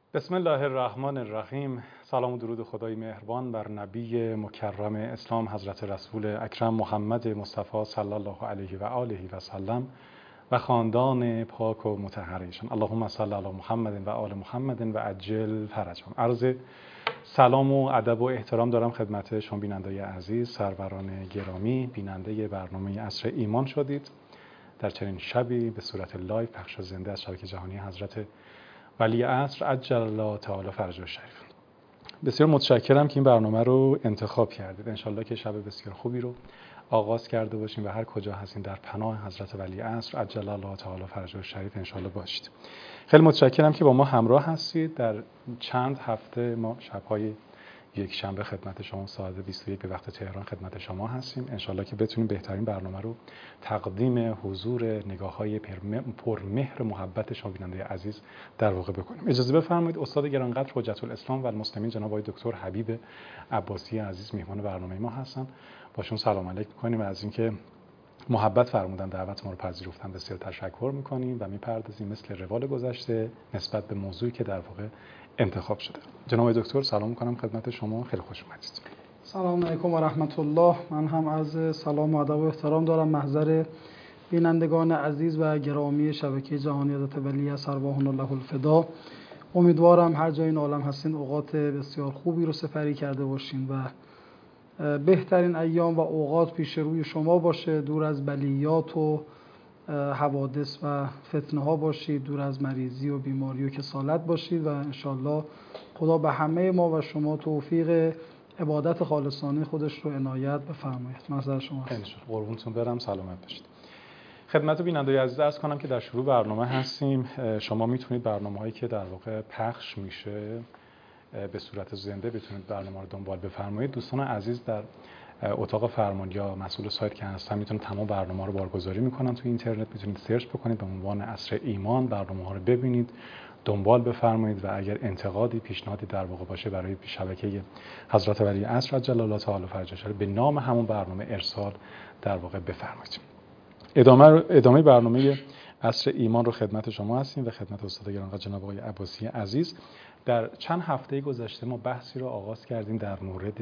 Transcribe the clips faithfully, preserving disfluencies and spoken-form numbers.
بسم الله الرحمن الرحیم. سلام و درود خدای مهربان بر نبی مکرم اسلام حضرت رسول اکرم محمد مصطفی صلی الله علیه و آله و سلم و خاندان پاک و مطهر ایشان. اللهم صل علی محمد و آل محمد و عجل فرجهم. عرض سلام و ادب و احترام دارم خدمت شما بینندگان عزیز، سروران گرامی، بیننده برنامه عصر ایمان شدید. در چنین شبی به صورت لایو پخش زنده از شبکه جهانی حضرت ولی عصر عجل الله تعالی فرجه الشریف. بسیار متشکرم که این برنامه رو انتخاب کردید. انشالله که شب بسیار خوبی رو آغاز کرده باشیم و هر کجا هستین در پناه حضرت ولی عصر عجل الله تعالی فرجه الشریف انشالله باشید. خیلی متشکرم که با ما همراه هستید. در چند هفته ما شب‌های یک شنبه خدمت شما ساعت بیست و یک به وقت تهران خدمت شما هستیم. انشالله که بتونیم بهترین برنامه رو تقدیم حضور نگاه‌های پرمهر محبت شما بیننده عزیز در واقع بکنیم. اجازه بفرمایید استاد گرانقدر حجت الاسلام و المسلمین جناب آقای دکتر حبیب عباسی عزیز میهمان برنامه ما هستن. باشون سلام علیک می‌کنیم و از اینکه محبت فرمودن دعوت ما رو پذیرفتن بسیار تشکر می‌کنیم و می‌پردازیم مثل روال گذشته نسبت به موضوعی که در واقع انتخاب شده. جناب دکتر سلام می‌کنم خدمت شما، خیلی خوش اومدید. سلام علیکم و رحمت الله. من هم از سلام و ادب و احترام دارم محضر بینندگان عزیز و گرامی شبکه جهانی حضرت ولی ارواحنا الله الفدا. امیدوارم هر جای این عالم هستین اوقات بسیار خوبی رو سپری کرده باشین و بهترین ایام و اوقات پیش روی شما باشه، دور از بلیات و حوادث و فتنه ها باشید، دور از مریضی و بیماری و کسالت باشید و انشالله خدا به همه ما و شما توفیق عبادت خالصانه خودش رو عنایت بفرماید. معذرت شما هست. قربونتون برم، سلامت باشید. خدمت بینندگان عزیز عرض کنم که در شروع برنامه هستیم. شما میتونید برنامه‌هایی که در واقع پخش میشه به صورت زنده بتونید برنامه رو دنبال بفرمایید. دوستان عزیز در اتاق فرمان یا مسئول سایت که هستن میتونن تمام برنامه رو بارگذاری میکنن تو اینترنت. میتونید سرچ بکنید به عنوان عصر ایمان، برنامه ها رو ببینید، دنبال بفرمایید و اگر انتقادی پیشنهادی در واقع باشه برای شبکه حضرت ولی عصر عجل الله تعالی فرجه الشریف به نام همون برنامه ارسال در واقع بفرمایید. ادامه ادامه برنامه عصر ایمان رو خدمت شما هستیم و خدمت استاد گرامی جناب آقای عباسی عزیز. در چند هفته گذشته ما بحثی رو آغاز کردیم در مورد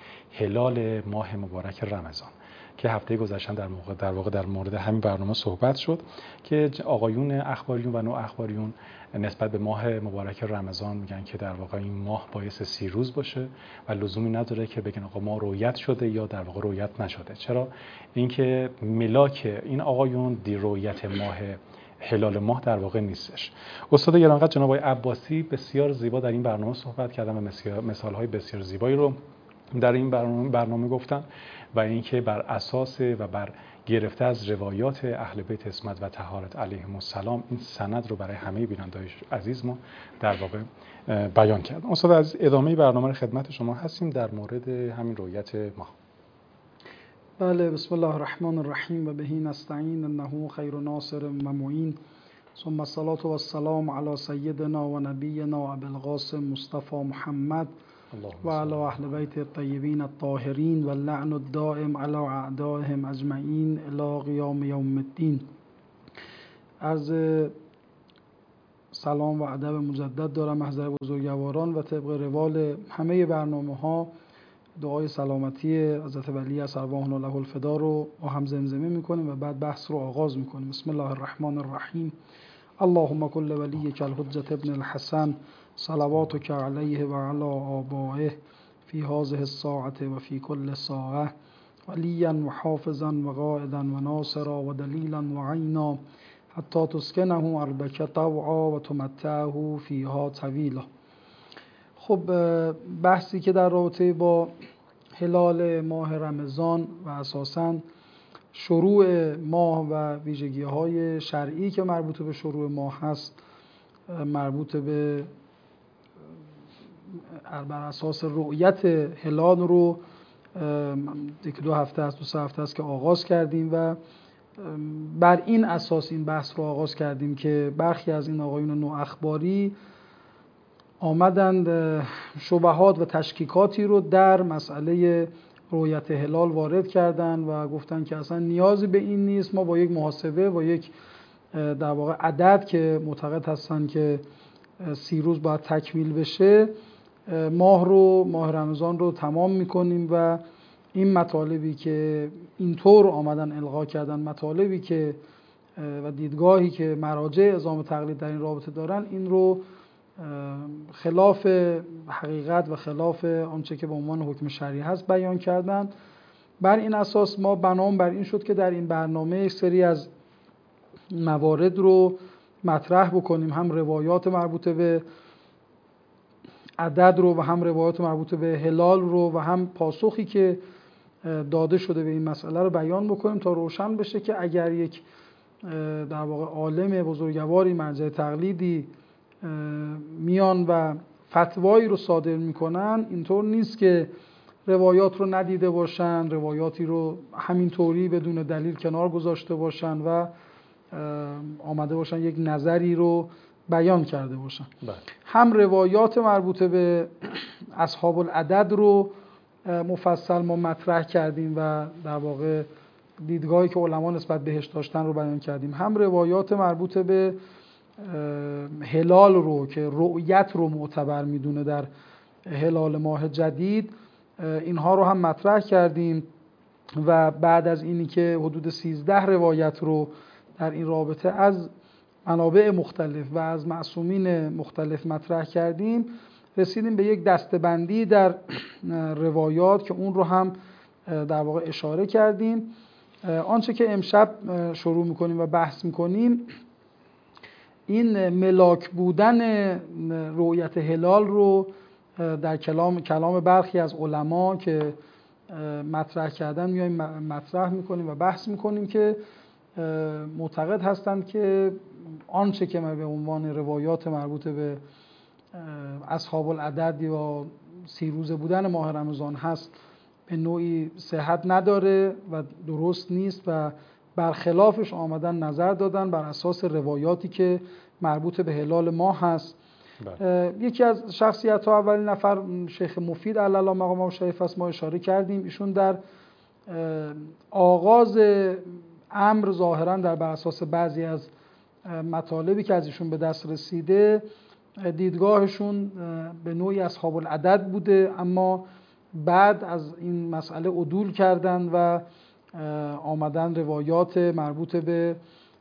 هلال ماه مبارک رمضان که هفته گذشته در موقع در واقع در مورد همین برنامه صحبت شد که آقایون اخباریون و نو اخباریون نسبت به ماه مبارک رمضان میگن که در واقع این ماه باعث سی روز باشه و لزومی نداره که بگن آقا ما رویت شده یا در واقع رویت نشده. چرا؟ اینکه ملاک این آقایون دی رویت ماه هلال ماه در واقع نیستش. استاد گرامی جناب آقای عباسی بسیار زیبا در این برنامه صحبت کردن و مثال‌های بسیار زیبایی رو در این برنامه, برنامه گفتن و اینکه بر اساس و بر گرفته از روایات اهل بیت عصمت و طهارت علیهم السلام این سند رو برای همه بینندگان عزیز ما در واقع بیان کردن. استاد از ادامه برنامه خدمت شما هستیم در مورد همین رویت ماه. بله، بسم الله الرحمن الرحیم و بهی نستعین انه خیر ناصر و معین ثم الصلاة و السلام علی سیدنا و نبینا ابی القاسم مصطفی محمد و علی اهل بیت الطیبین الطاهرین و اللعن الدائم علی اعدائهم اجمعین الی قیام یوم الدین. عرض سلام و ادب مجدد دارم محضر بزرگواران و طبق روال همه برنامه ها دعای سلامتی حضرت ولی ارواحنا الله الفدا رو با هم زمزمه میکنیم و بعد بحث رو آغاز میکنیم. بسم الله الرحمن الرحیم. اللهم کل ولیک الحجة ابن الحسن صلواتک علیه و علی آبائه فی هذه الساعة و فی کل ساعة ولیا و حافظا و قائدا و ناصرا و دلیلا و عینا حتی تسکنه ارضک طوعا و تمتعه فیها طویلا. خب بحثی که در رابطه با هلال ماه رمضان و اساساً شروع ماه و ویژگی‌های شرعی که مربوط به شروع ماه هست، مربوط به بر اساس رؤیت هلال رو یک دو هفته است دو سه هفته است که آغاز کردیم و بر این اساس این بحث رو آغاز کردیم که برخی از این آقایون نو اخباری آمدند شبهات و تشکیکاتی رو در مسئله رؤیت هلال وارد کردن و گفتن که اصلا نیازی به این نیست، ما با یک محاسبه و یک در واقع عدد که معتقد هستن که سی روز باید تکمیل بشه، ماه رو ماه رمضان رو تمام میکنیم و این مطالبی که اینطور آمدن القا کردن، مطالبی که و دیدگاهی که مراجع اعزام تقلید در این رابطه دارن، این رو خلاف حقیقت و خلاف آنچه که به عنوان حکم شرعی هست بیان کردن. بر این اساس ما بنامون بر این شد که در این برنامه یک سری از موارد رو مطرح بکنیم، هم روایات مربوط به عدد رو و هم روایات مربوط به هلال رو و هم پاسخی که داده شده به این مسئله رو بیان بکنیم تا روشن بشه که اگر یک در واقع عالم بزرگواری مرجع تقلیدی میان و فتوایی رو صادر میکنن، اینطور نیست که روایات رو ندیده باشن، روایاتی رو همینطوری بدون دلیل کنار گذاشته باشن و آمده باشن یک نظری رو بیان کرده باشن. بله. هم روایات مربوط به اصحاب العدد رو مفصل ما مطرح کردیم و در واقع دیدگاهی که علما نسبت بهش داشتن رو بیان کردیم، هم روایات مربوط به هلال رو که رؤیت رو معتبر میدونه در هلال ماه جدید، اینها رو هم مطرح کردیم و بعد از اینی که حدود سیزده روایت رو در این رابطه از منابع مختلف و از معصومین مختلف مطرح کردیم، رسیدیم به یک دسته‌بندی در روایات که اون رو هم در واقع اشاره کردیم. آنچه که امشب شروع میکنیم و بحث میکنیم، این ملاک بودن رؤیت هلال رو در کلام کلام برخی از علما که مطرح کردن میایم مطرح میکنیم و بحث میکنیم که معتقد هستند که آنچه که به عنوان روایات مربوط به اصحاب العدد یا سی روزه بودن ماه رمضان هست به نوعی صحت نداره و درست نیست و برخلافش آمدن نظر دادن بر اساس روایاتی که مربوط به هلال ماه هست. بله. یکی از شخصیت ها اولین نفر شیخ مفید علی الله مقامه شریف است، ما اشاره کردیم. ایشون در آغاز امر ظاهرا در بر اساس بعضی از مطالبی که از ایشون به دست رسیده دیدگاهشون به نوعی اصحاب العدد بوده، اما بعد از این مسئله عدول کردن و آمدن روایات مربوط به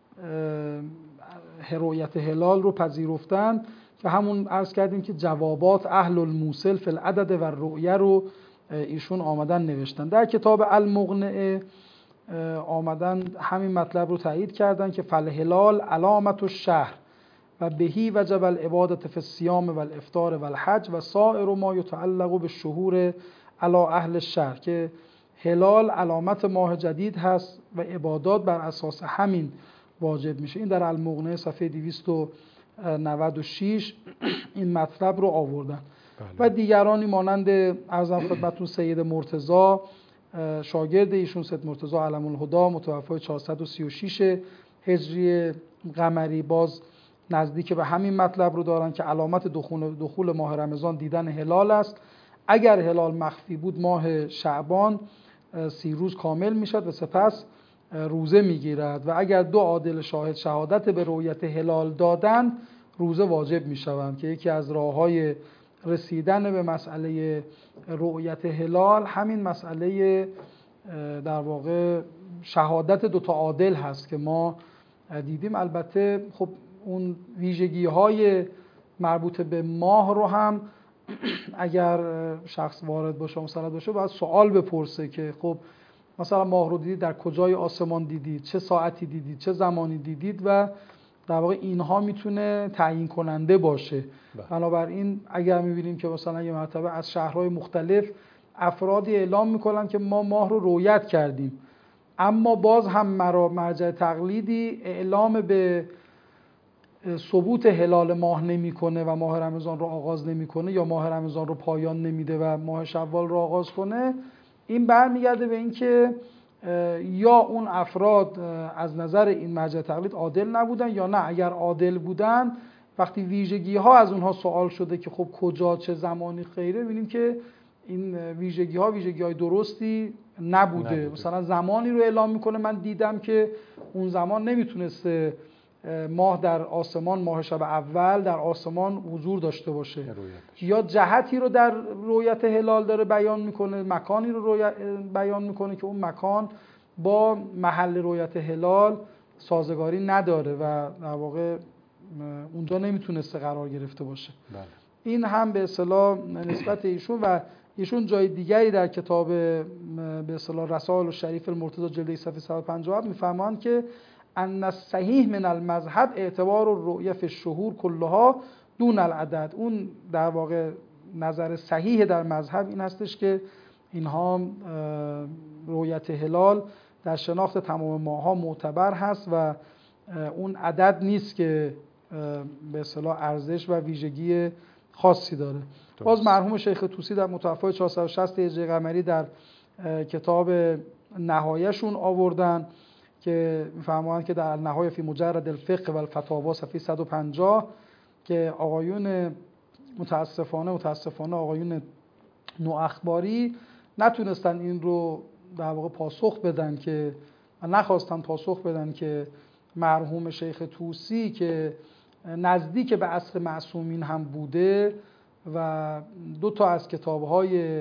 رؤیت هلال رو پذیرفتن که همون عرض کردیم که جوابات اهل الموصل فی العدد و الرؤیه رو ایشون آمدن نوشتن. در کتاب المغنعه آمدن همین مطلب رو تایید کردن که فالهلال علامت الشهر و بهی وجب العبادة فی الصیام و الافطار و الحج و سائر ما یتعلق بالشهور علی اهل الشهر، که هلال علامت ماه جدید هست و عبادات بر اساس همین واجب میشه. این در المغنیه صفحه دویست و نود و شش این مطلب رو آوردن. بله. و دیگرانی مانند عرضم خدمتتون سید مرتضی شاگرد ایشون، سید مرتضی علم الهدی متوفی چهارصد و سی و شش هجری قمری، باز نزدیک به همین مطلب رو دارن که علامت دخول, دخول ماه رمضان دیدن هلال است. اگر هلال مخفی بود ماه شعبان سی روز کامل میشد و سپس روزه میگیرد و اگر دو عادل شاهد شهادت به رؤیت هلال دادن روزه واجب میشوند، که یکی از راههای رسیدن به مسئله رؤیت هلال همین مسئله در واقع شهادت دوتا عادل هست که ما دیدیم. البته خب اون ویژگی های مربوط به ماه رو هم اگر شخص وارد باشه مسئله باشه باید سوال بپرسه که خب مثلا ماه رو دیدید، در کجای آسمان دیدید، چه ساعتی دیدید، چه زمانی دیدید و در واقع اینها میتونه تعیین کننده باشه. بنابراین اگر میبینیم که مثلا یه مرتبه از شهرهای مختلف افرادی اعلام میکنن که ما ماه رو رؤیت کردیم، اما باز هم مرجع تقلیدی اعلام به ثبوت هلال ماه نمیکنه و ماه رمضان رو آغاز نمیکنه یا ماه رمضان رو پایان نمیده و ماه شوال رو آغاز کنه، این برمیگرده به اینکه یا اون افراد از نظر این مرجع تقلید عادل نبودن یا نه اگر عادل بودن وقتی ویژگی ها از اونها سوال شده که خب کجا چه زمانی خیره، ببینیم که این ویژگی ها ویژگی های درستی نبوده. نبوده. مثلا زمانی رو اعلام میکنه من دیدم که اون زمان نمیتونسته ماه در آسمان، ماه شب اول در آسمان حضور داشته باشه، رویتش. یا جهتی رو در رویت هلال داره بیان میکنه، مکانی رو رویت بیان میکنه که اون مکان با محل رویت هلال سازگاری نداره و در واقع اونجا نمیتونسته قرار گرفته باشه. بله. این هم به اصطلاح نسبت ایشون و ایشون جای دیگری در کتاب به اصطلاح رسائل الشریف المرتضی جلد صفحه صد و پنجاه و هفت میفرمایند که ان الصحیح من المذهب اعتبار الرؤیه فی الشهور کلها دون العدد. اون در واقع نظر صحیح در مذهب این هستش که اینها رؤیت هلال در شناخت تمام ماه‌ها معتبر هست و اون عدد نیست که به اصطلاح ارزش و ویژگی خاصی داره. درست. باز مرحوم شیخ طوسی در متوفای چهارصد و شصت هجری قمری در کتاب نهایه‌شون آوردن که می‌فرمایند که در نهایه فی مجرد الفقه و الفتاوا صفحه صد و پنجاه که آقایون متاسفانه متاسفانه آقایون نواخباری نتونستن این رو در واقع پاسخ بدن که نخواستن پاسخ بدن که مرحوم شیخ طوسی که نزدیک به عصر معصومین هم بوده و دو تا از کتاب‌های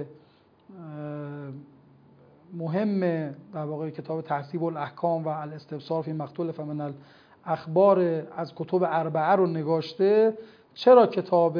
مهم در واقع کتاب تهذیب الاحکام و الاستبصار فی ما اختلف من الاخبار از کتب اربعه رو نگاشته، چرا کتاب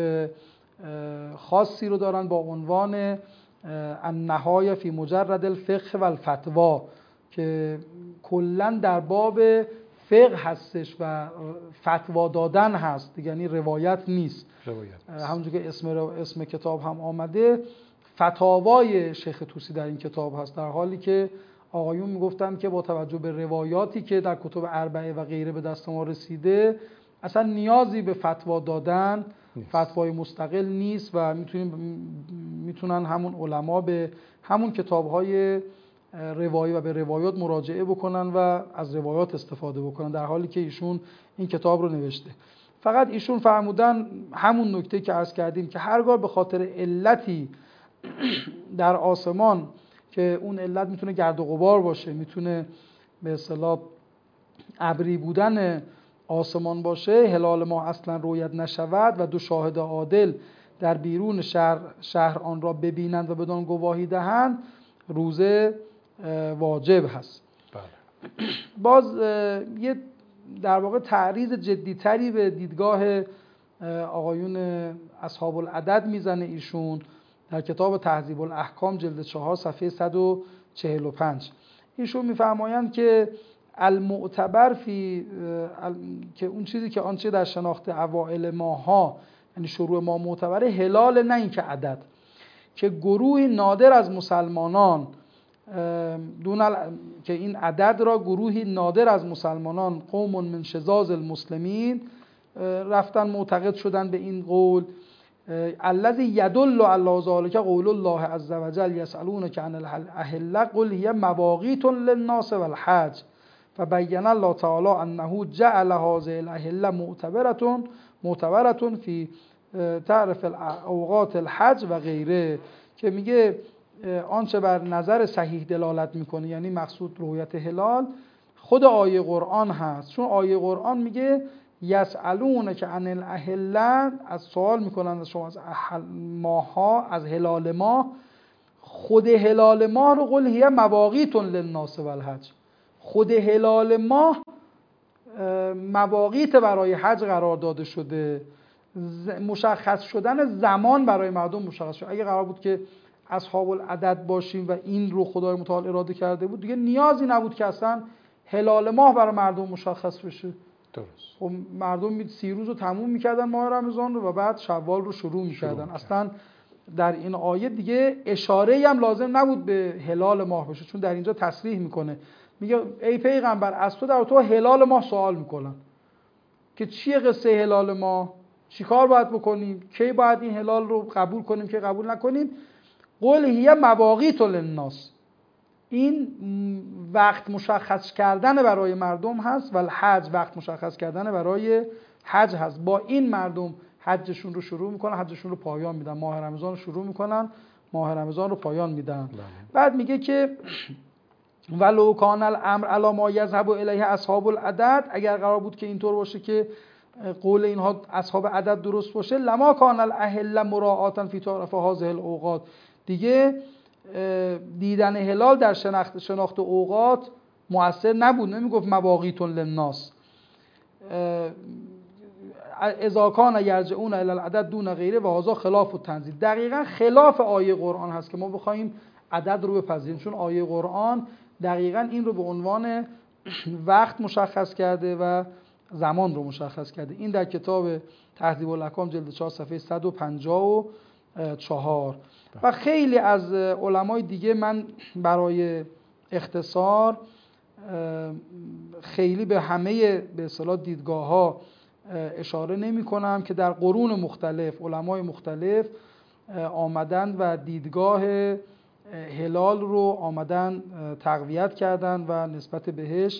خاصی رو دارن با عنوان النهایه فی مجرد الفقه و الفتوا که کلا در باب فقه هستش و فتوا دادن هست، یعنی روایت نیست. روایت همونجور که اسم اسم کتاب هم آمده فتاوای شیخ طوسی در این کتاب هست، در حالی که آقایون میگفتن که با توجه به روایاتی که در کتب اربعه و غیره به دست ما رسیده اصلا نیازی به فتوا دادن نیست. فتوای مستقل نیست و میتونیم میتونن همون علما به همون کتاب‌های روایی و به روایات مراجعه بکنن و از روایات استفاده بکنن، در حالی که ایشون این کتاب رو نوشته. فقط ایشون فرمودن همون نکته که عرض کردیم که هرگاه به خاطر علتی در آسمان که اون علت میتونه گرد و غبار باشه، میتونه به اصطلاح ابری بودن آسمان باشه، هلال ماه اصلا رویت نشود و دو شاهد عادل در بیرون شهر شهر آن را ببینند و بدان گواهی دهند، روزه واجب هست. بله. باز یه در واقع تعریض جدیتری به دیدگاه آقایون اصحاب العدد میزنه ایشون در کتاب تهذیب الاحکام جلد چهار صفحه صد و چهل و پنج. ایشون میفرمایند که المعتبر فی که اون چیزی که آنچه در شناخت اوائل ماها یعنی شروع ما معتبره هلال، نه اینکه عدد، که گروهی نادر از مسلمانان دون ال... که این عدد را گروهی نادر از مسلمانان قوم من شذاذ المسلمین رفتن معتقد شدن به این قول الذی یدل علی ذلک قول الله عز وجل یسألونک عن الاهله قل هی مواقیت للناس والحج فبین الله تعالی انه جعل هذه الاهله معتبره معتبره فی تعرف اوقات الحج و غیره، که میگه آنچه بر نظر صحیح دلالت میکنه یعنی مقصود رؤیت هلال خود آیه قرآن هست، چون آیه قرآن میگه یسألونک عن الاهله، از سوال میکنن از شما از ماها، از هلال ماه. خود هلال ماه رو قل هی مواقیت للناس والحج، خود هلال ماه مواقیت برای حج قرار داده شده، مشخص شدن زمان برای مردم مشخص شده. اگه قرار بود که اصحاب العدد باشیم و این رو خدای متعال اراده کرده بود دیگه نیازی نبود که اصلا هلال ماه برای مردم مشخص بشه. درست. خب مردم سی روز رو تموم میکردن ماه رمضان رو و بعد شوال رو شروع میکردن. اصلا در این آیه دیگه اشاره‌ای هم لازم نبود به هلال ماه بشه، چون در اینجا تصریح میکنه، میگه ای پیغمبر از تو در تو هلال ماه سوال میکنن که چیه قصه هلال ماه، چیکار باید بکنیم، کی باید این هلال رو قبول کنیم که قبول نکنیم. قل هی مواقیت للناس، این وقت مشخص کردن برای مردم هست و الحج وقت مشخص کردن برای حج هست. با این مردم حجشون رو شروع میکنن، حجشون رو پایان میدن، ماه رمضان رو شروع میکنن، ماه رمضان رو پایان میدن. بعد میگه که ولو کان الامر علی ما یذهب الیه اصحاب العدد، اگر قرار بود که اینطور باشه که قول اینها اصحاب عدد درست باشه، لما کان الاهل مراعاتا فی تعرف هذه الاوقات، دیگه دیدن هلال در شناخت شناخت اوقات مؤثر نبود، نمیگفت مواقیت للناس. اذا کان یرجعون الی العدد دون غیره و هذا خلاف التنزیل، دقیقاً خلاف آیه قرآن هست که ما بخوایم عدد رو بپذیریم، چون آیه قرآن دقیقاً این رو به عنوان وقت مشخص کرده و زمان رو مشخص کرده. این در کتاب تهذیب الاحکام جلد چهار صفحه صد و پنجاه و چهار. و خیلی از علمای دیگه من برای اختصار خیلی به همه به اصطلاح دیدگاه‌ها اشاره نمی کنم که در قرون مختلف علمای مختلف آمدن و دیدگاه هلال رو آمدن تقویت کردن و نسبت بهش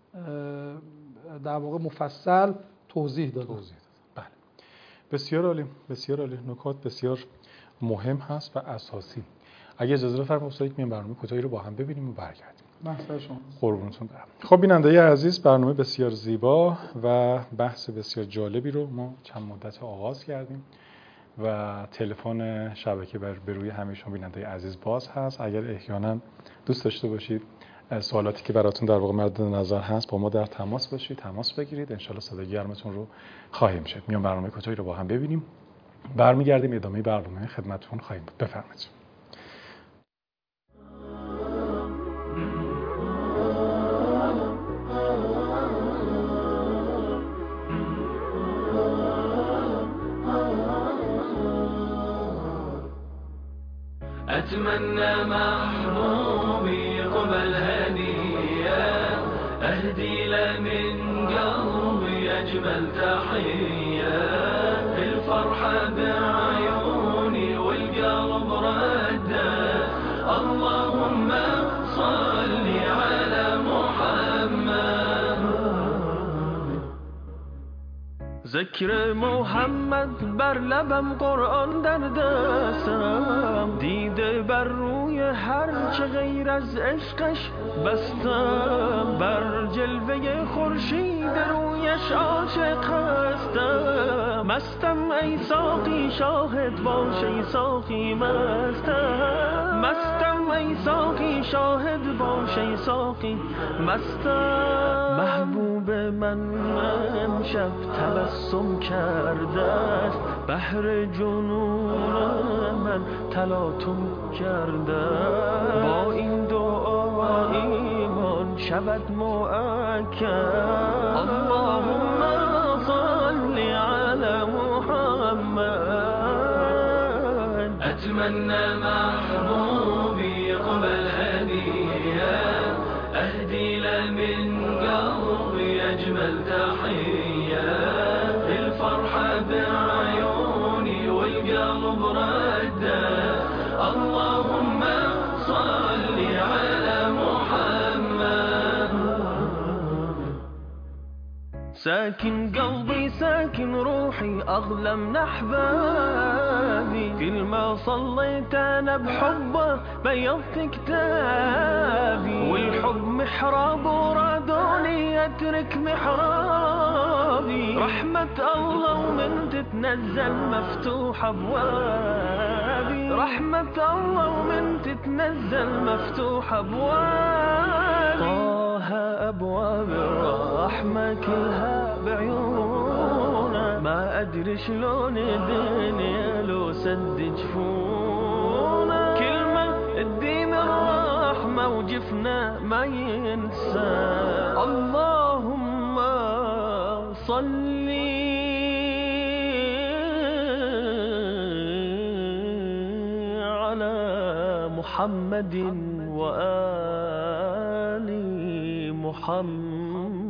در واقع مفصل توضیح دادن. توضیح دادن. بله. بسیار عالی، بسیار عالی، نکات بسیار مهم هست و اساسی. اگه اجازه بفرمایید استاد میام برنامه کوتاهی رو با هم ببینیم و برگردیم. بحث شما. قربونتون برم. خب بیننده عزیز، برنامه بسیار زیبا و بحث بسیار جالبی رو ما چند مدت آغاز کردیم و تلفن شبکه بر روی همه شما بیننده عزیز باز هست. اگر احیانا دوست داشته باشید سوالاتی که براتون در واقع مورد نظر هست با ما در تماس باشید، تماس بگیرید، ان شاءالله صدای گرمتون رو خواهیم شد. میام برنامه کوتاهی رو با هم ببینیم، برمیگردیم ادامه برنامه خدمتتون خواهیم بود. بفرمایید. أتمنى محبوبي قبل هدية أهدي له من قلبي أجمل تحية، الفرحة بعيوني والقلب ردة، اللهم صل على محمد. ذکر محمد بر لبم، قرآن در دستم، دیده بر روی هر چه غیر از عشقش بستم، بر جلوه خورشید رویش عاشق هستم، مستم ای ساقی شاهد باش ای ساقی مستم، مستم ای ساقی شاهد باش ای ساقی مستم. محبوب من امشب تبسم کرده است، بحر جنون من تلاطم کرده، با این دعا ایمان شود مؤکد، اللهم صل علی محمد. اتمنى محبوبي قبل هدیه اهدی له من قلبي اجمل تحیه، الفرحة بعيوني والقلب ردة، اللهم صل على محمد. ساكن قلبي ساكن روحي أغلى من أحبابي، كل ما صليت أنا بحبه بيضت كتابي، والحب محراب ورادوني أترك محرابي، رحمة الله ومن تتنزل مفتوح أبوابي، رحمة الله ومن تتنزل مفتوح أبوابي، طه أبواب الرحمة كلها بعيونه، ما أدري شلون الدنيا لو سد جفونه، كلمة الدين الرحمة وجفنا ما ينسى، اللهم صل على محمد وآل محمد.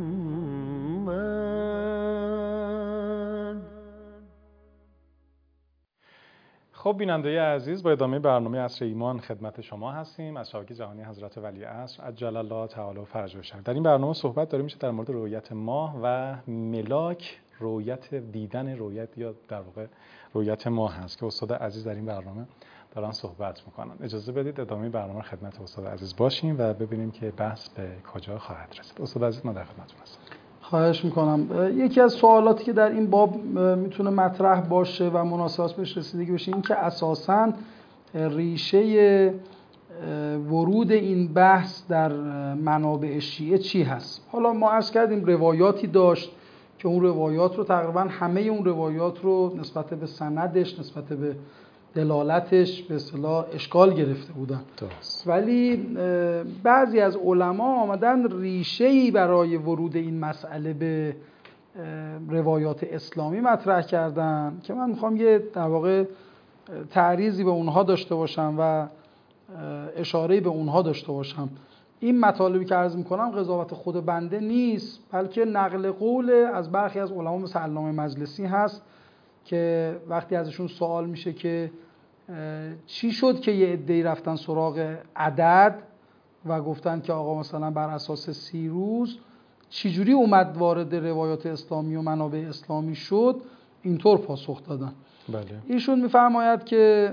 خب بیننده عزیز، با ادامه برنامه عصر ایمان خدمت شما هستیم از شبکه جهانی حضرت ولی عصر عجل الله تعالی فرجه شرف. در این برنامه صحبت داریم میشه در مورد رؤیت ماه و ملاک، رؤیت دیدن رؤیت یا در واقع رؤیت ماه هست که استاد عزیز در این برنامه دارن صحبت میکنن. اجازه بدید ادامه برنامه خدمت استاد عزیز باشیم و ببینیم که بحث به کجا خواهد رسید. استاد عزیز ما در خدمتتون هستیم. خواهش میکنم. یکی از سوالاتی که در این باب میتونه مطرح باشه و مناسبت بهش رسیدگی بشه این که اساساً ریشه ورود این بحث در منابع شیعه چی هست. حالا ما عرض کردیم روایاتی داشت که اون روایات رو تقریبا همه اون روایات رو نسبت به سندش، نسبت به دلالتش به اصطلاح اشکال گرفته بودن. درست. ولی بعضی از علما آمدن ریشه‌ای برای ورود این مسئله به روایات اسلامی مطرح کردن که من میخوام یه در واقع تعریضی به اونها داشته باشم و اشاره‌ای به اونها داشته باشم. این مطالبی که عرض میکنم قضاوت خود بنده نیست، بلکه نقل قول از برخی از علما مثل علامه مجلسی هست که وقتی ازشون سوال میشه که چی شد که یه عده‌ای رفتن سراغ عدد و گفتن که آقا مثلا بر اساس سی روز چجوری اومد وارد روایات اسلامی و منابع اسلامی شد، اینطور پاسخ دادن. بله. ایشون میفرماید که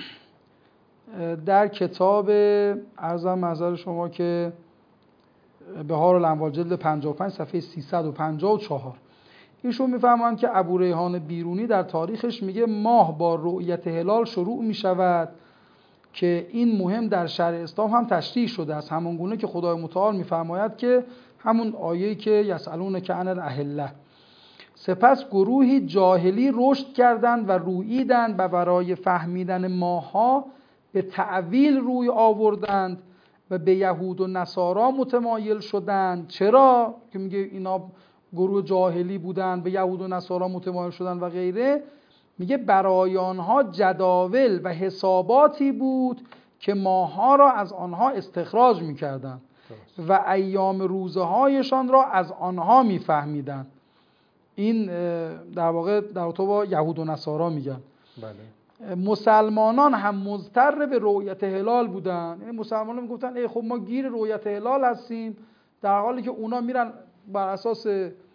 در کتاب عرضم محضر شما که بهار الاموال جلد پنجاه و پنج صفحه سیصد و پنجاه و چهار ایشون میفرمایند که ابو ریحان بیرونی در تاریخش میگه ماه با رؤیت هلال شروع میشود که این مهم در شرع اسلام هم تشریح شده است، همون گونه که خدای متعال میفرماید که همون آیه‌ای که یسألونک عن الاهله. سپس گروهی جاهلی رشد کردند و روییدند و برای فهمیدن ماه‌ها به تعویل روی آوردند و به یهود و نصارا متمایل شدند. چرا؟ که میگه اینا گروه جاهلی بودند، به یهود و نصارا متمایل شدند و غیره. میگه برای آنها جداول و حساباتی بود که ماه‌ها را از آنها استخراج میکردند و ایام روزه هایشان را از آنها میفهمیدند. این در واقع در تو با یهود و نصارا میگن. بله. مسلمانان هم مضطر به رؤیت هلال بودن. یعنی مسلمانان میگفتن ای خب ما گیر رؤیت هلال هستیم، در حالی که اونا میرن بر اساس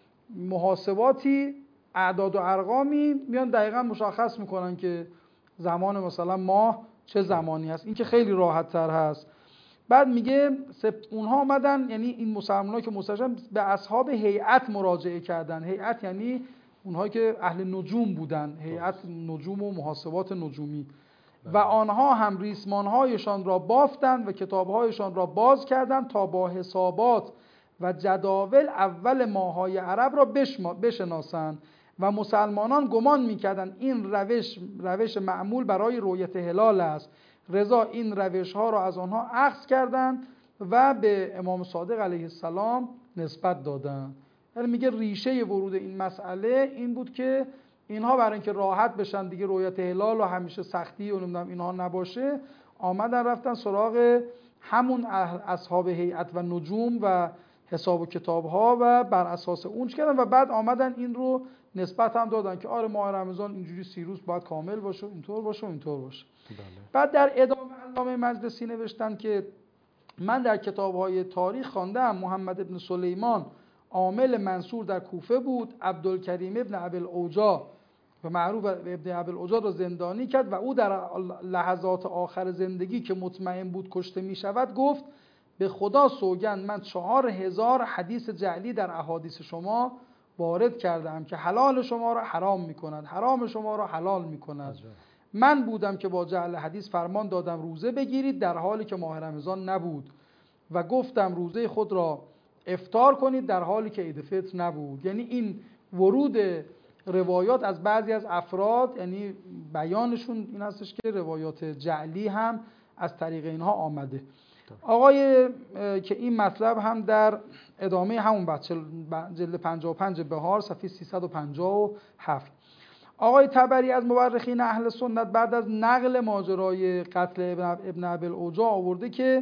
محاسباتی اعداد و ارقامی میان دقیقا مشخص میکنن که زمان مثلا ماه چه زمانی هست. این که خیلی راحت تر هست. بعد میگه اونها آمدن، یعنی این مسلمان‌ها که مستشرن به اصحاب هیئت مراجعه کردن. هیئت یعنی اونهایی که اهل نجوم بودن، هیئت نجوم و محاسبات نجومی. و آنها هم ریسمان‌هایشان را بافتند و کتاب‌هایشان را باز کردند تا با حسابات و جداول اول ماه‌های عرب را بشناسند و مسلمانان گمان می‌کردند این روش روش معمول برای رؤیت هلال است. رضا این روش ها را از آنها اخذ کردند و به امام صادق علیه السلام نسبت دادند. یعنی میگه ریشه ورود این مسئله این بود که اینها برای اینکه راحت بشن دیگه رؤیت هلال و همیشه سختی و نمیدونم اینها نباشه، آمدن رفتن سراغ همون اصحاب هیئت و نجوم و حساب و کتاب ها و بر اساس اون چه کردن و بعد آمدن این رو نسبت هم دادن که آره ماه رمضان اینجوری سی روز باید کامل باشه، اینطور باشه و اینطور باشه. بله. بعد در ادامه علامه مجلسی نوشتن که من در کتاب‌های تاریخ خواندم محمد ابن سلیمان عامل منصور در کوفه بود، عبدالکریم ابن ابوالعوجا و معروف ابن ابوالعوجا را زندانی کرد و او در لحظات آخر زندگی که مطمئن بود کشته می شود گفت به خدا سوگند من چهار هزار حدیث جعلی در احادیث شما وارد کردم که حلال شما را حرام می کند، حرام شما را حلال می کند. من بودم که با جعل حدیث فرمان دادم روزه بگیرید در حالی که ماه رمضان نبود و گفتم روزه خود را افطار کنید در حالی که عید فطر نبود. یعنی این ورود روایات از بعضی از افراد، یعنی بیانشون این هستش که روایات جعلی هم از طریق اینها آمده. آقای که این مطلب هم در ادامه همون بچه جلد پنجاه و پنج بهار صفحه سیصد و پنجاه و هفت آقای طبری از مورخین اهل سنت بعد از نقل ماجرای قتل ابن ابوالعوجا آورده که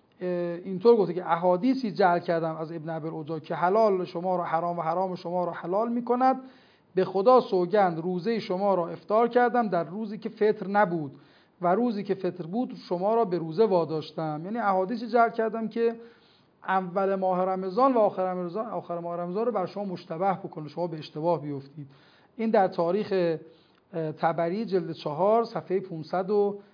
اینطور گفته که احادیثی جعل کردم از ابن ابوالعوجا که حلال شما را حرام و حرام شما را حلال می کند. به خدا سوگند روزه شما را افطار کردم در روزی که فطر نبود و روزی که فطر بود شما را به روزه واداشتم. یعنی احادیثی جعل کردم که اول ماه رمضان و آخر رمضان آخر ماه رمضان رو بر شما مشتبه بکنه، شما به اشتباه بیفتید. این در تاریخ طبری جلد چهار صفحه پانصد و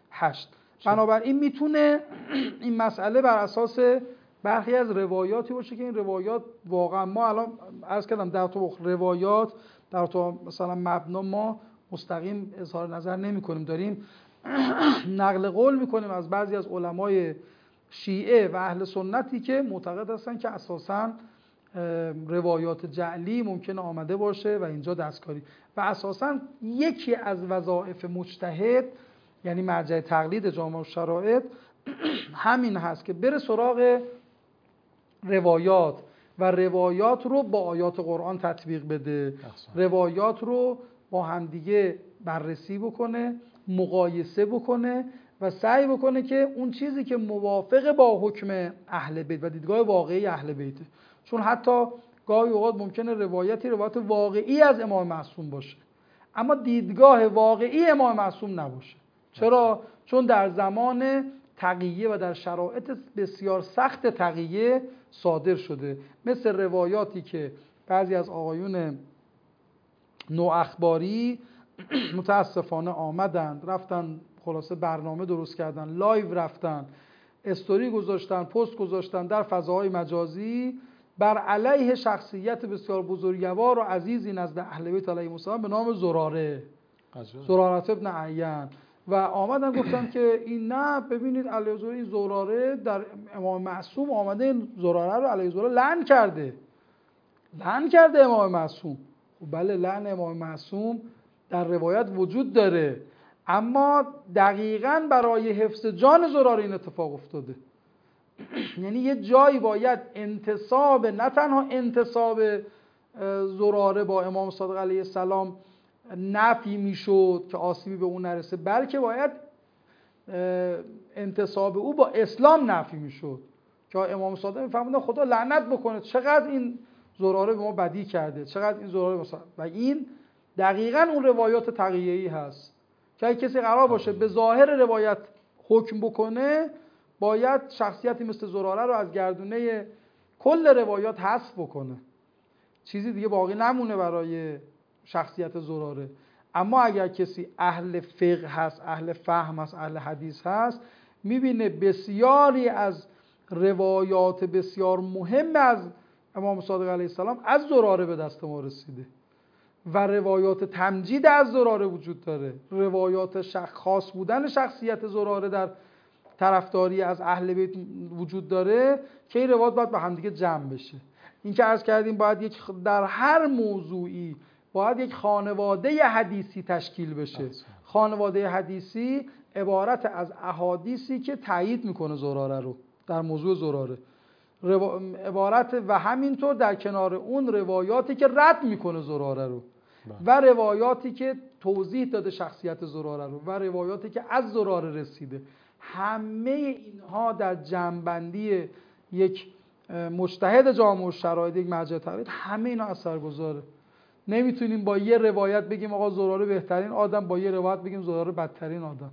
هشت. بنابراین میتونه این مسئله بر اساس برخی از روایاتی باشه که این روایات واقعا ما الان عرض کردم در تو روایات در تو مثلا مبنا ما مستقیم اظهار نظر نمی کنیم، داریم نقل قول میکنیم از بعضی از علمای شیعه و اهل سنتی که معتقد هستن که اساساً روایات جعلی ممکنه آمده باشه و اینجا دستکاری و اساساً یکی از وظایف مجتهد یعنی مرجع تقلید جامع الشرائط همین هست که بره سراغ روایات و روایات رو با آیات قرآن تطبیق بده، روایات رو با همدیگه بررسی بکنه، مقایسه بکنه و سعی بکنه که اون چیزی که موافق با حکم اهل بیت و دیدگاه واقعی اهل بیته، چون حتی گاهی اوقات ممکنه روایتی روایت واقعی از امام معصوم باشه اما دیدگاه واقعی امام معصوم نباشه. چرا؟ چون در زمان تقیه و در شرایط بسیار سخت تقیه صادر شده، مثل روایاتی که بعضی از آقایون نواخباری متاسفانه آمدند رفتن خلاصه برنامه درست کردن، لایو رفتن، استوری گذاشتن، پست گذاشتن در فضاهای مجازی بر علیه شخصیت بسیار بزرگوار و عزیزی نزد اهل بیت علیهم السلام به نام زراره زراره ابن عیان و آمدن گفتن که این نه ببینید علیه این زراره در امام معصوم آمده این زراره رو علیه زراره لعن کرده لعن کرده امام معصوم. خب بله لعن امام معصوم در روایت وجود داره اما دقیقاً برای حفظ جان زراره این اتفاق افتاده. یعنی یه جایی باید انتصاب، نه تنها انتصاب زراره با امام صادق علیه السلام نفی میشد که آسیبی به اون نرسه، بلکه باید انتصاب او با اسلام نفی میشد که امام صادق میفهموندن خدا لعنت بکنه چقدر این زراره به ما بدی کرده، چقدر این زراره مثلا. و این دقیقاً اون روایات تقیه‌ای هست که اگه کسی قرار باشه به ظاهر روایت حکم بکنه باید شخصیتی مثل زراره رو از گردونه کل روایات حذف بکنه، چیزی دیگه باقی نمونه برای شخصیت زراره. اما اگر کسی اهل فقه هست، اهل فهم هست، اهل حدیث هست، میبینه بسیاری از روایات بسیار مهم از امام صادق علیه السلام از زراره به دست ما رسیده و روایات تمجید از زراره وجود داره، روایات شخص خاص بودن شخصیت زراره در طرفداری از اهل بیت وجود داره که این روایات باید به هم دیگه جمع بشه. این که عرض کردیم باید یک در هر موضوعی باید یک خانواده حدیثی تشکیل بشه. خانواده حدیثی عبارت از احادیثی که تایید میکنه زراره رو در موضوع زراره، عبارت و همینطور در کنار اون روایاتی که رد میکنه زراره رو و روایاتی که توضیح داده شخصیت زراره رو و روایاتی که از زراره رسیده. همه اینها در جمع‌بندی یک مجتهد جامع الشرائط، یک مرجع تقلید، همه اینا اثرگذاره. نمیتونیم با یه روایت بگیم آقا زراره بهترین آدم، با یه روایت بگیم زراره بدترین آدم.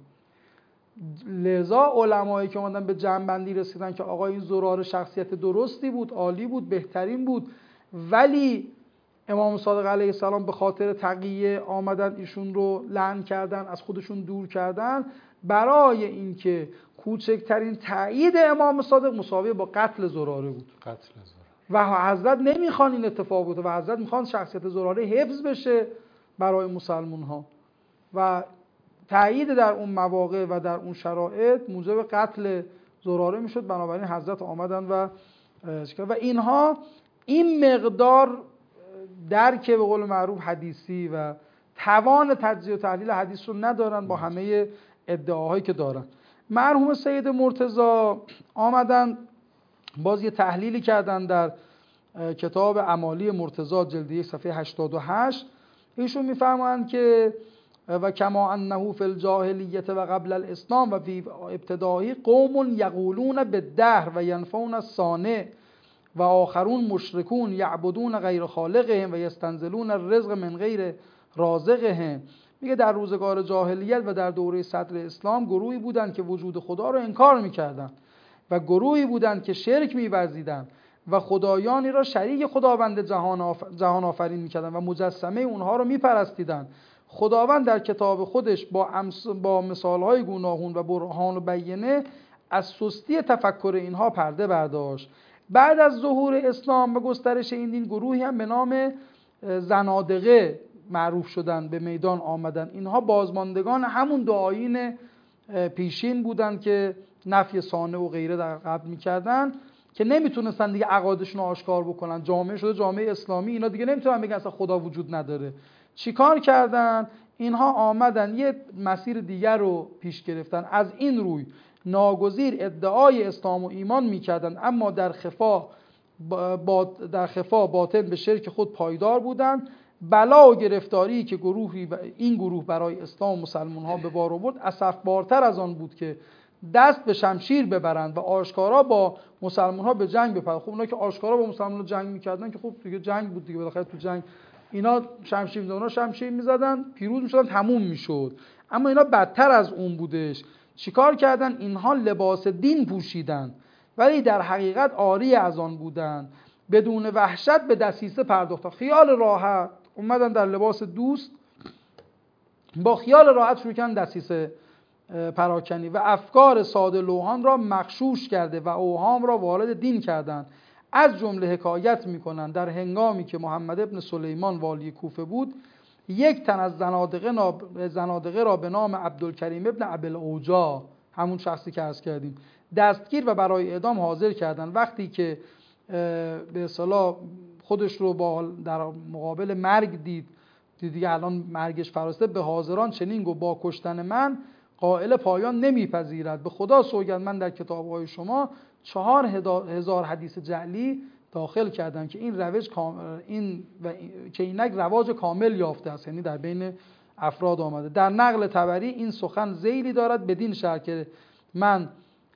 لذا علمایی که اومدن به جمع‌بندی رسیدن که آقا این زراره شخصیت درستی بود، عالی بود، بهترین بود، ولی امام صادق علیه السلام به خاطر تقیه آمدن ایشون رو لعن کردن، از خودشون دور کردن، برای اینکه کوچکترین تایید امام صادق مساوی با قتل زراره بود. قتل زراره. و حضرت نمیخوان این اتفاق بیفته و حضرت میخوان شخصیت زراره حفظ بشه برای مسلمان ها و تایید در اون مواقع و در اون شرایط موجب قتل زراره میشد. بنابراین حضرت آمدن و و اینها این مقدار درک به قول معروف حدیثی و توان تجزیه و تحلیل حدیث رو ندارن با همه ادعاهایی که دارن. مرحوم سید مرتضی آمدن باز یه تحلیلی کردن در کتاب اعمالی مرتضی جلد یک صفحه هشتاد و هشت. ایشون میفرمایند که و کما انه فی الجاهلیت و قبل الاسلام و فی ابتدایی قوم یقولون بالدهر و ینفون الصانع و آخرون مشرکون یعبدون غیر خالقهم و یستنزلون الرزق من غیر رازقهم. میگه در روزگار جاهلیت و در دوره صدر اسلام گروهی بودند که وجود خدا رو انکار میکردند و گروهی بودند که شرک می‌ورزیدند و خدایانی را شریک خداوند جهان, آف... جهان آفرین میکردند و مجسمه اونها رو میپرستیدند خداوند در کتاب خودش با امس با مثالهای گوناگون و برهان و بیینه از سستی تفکر اینها پرده برداشت. بعد از ظهور اسلام و گسترش این دین، گروهی هم به نام زنادقه معروف شدن، به میدان آمدن. اینها بازماندگان همون دو آیین پیشین بودن که نفی صانع و غیره در قبل میکردن، که نمیتونستن دیگه عقایدشون رو آشکار بکنن. جامعه شده جامعه اسلامی، اینا دیگه نمیتونن بگن اصلا خدا وجود نداره. چیکار کردن؟ اینها آمدن یه مسیر دیگر رو پیش گرفتن. از این روی ناگزیر ادعای اسلام و ایمان میکردن، اما در خفا با در خفا باطن به شرک خود پایدار بودند. بلا و گرفتاری که گروهی این گروه برای اسلام و مسلمان ها به بار آورد اسفبارتر از آن بود که دست به شمشیر ببرند و آشکارا با مسلمان ها به جنگ بپردازند. خب اونا که آشکارا با مسلمان ها جنگ میکردن که خب دیگه جنگ بود دیگه، بالاخره تو جنگ اینا شمشیر میزدن، اونا شمشیر میزدن، پیروز میشدن، تموم میشد. اما اینا بدتر از اون بودش. چیکار کردن؟ اینها لباس دین پوشیدن ولی در حقیقت عاری از آن بودن. بدون وحشت به دسیسه پرداختن، خیال راحت اومدن در لباس دوست، با خیال راحت شروع کردن دسیسه پراکنی و افکار ساده لوحان را مغشوش کرده و اوهام را وارد دین کردند. از جمله حکایت میکنند در هنگامی که محمد ابن سلیمان والی کوفه بود، یک تن از زنادقه, زنادقه را به نام عبدالکریم ابن ابوالعوجا، همون شخصی که عرض کردیم، دستگیر و برای اعدام حاضر کردند. وقتی که به اصطلاح خودش رو با در مقابل مرگ دید، دیگه الان مرگش فراسته، به حاضران چنین گفت: با کشتن من قائل پایان نمیپذیرد. به خدا سوگند من در کتاب‌های شما چهار هزار حدیث جعلی داخل کردم که این روش این و که اینک رواج کامل یافته است، یعنی در بین افراد آمده. در نقل طبری این سخن ذیلی دارد بدین شرح که من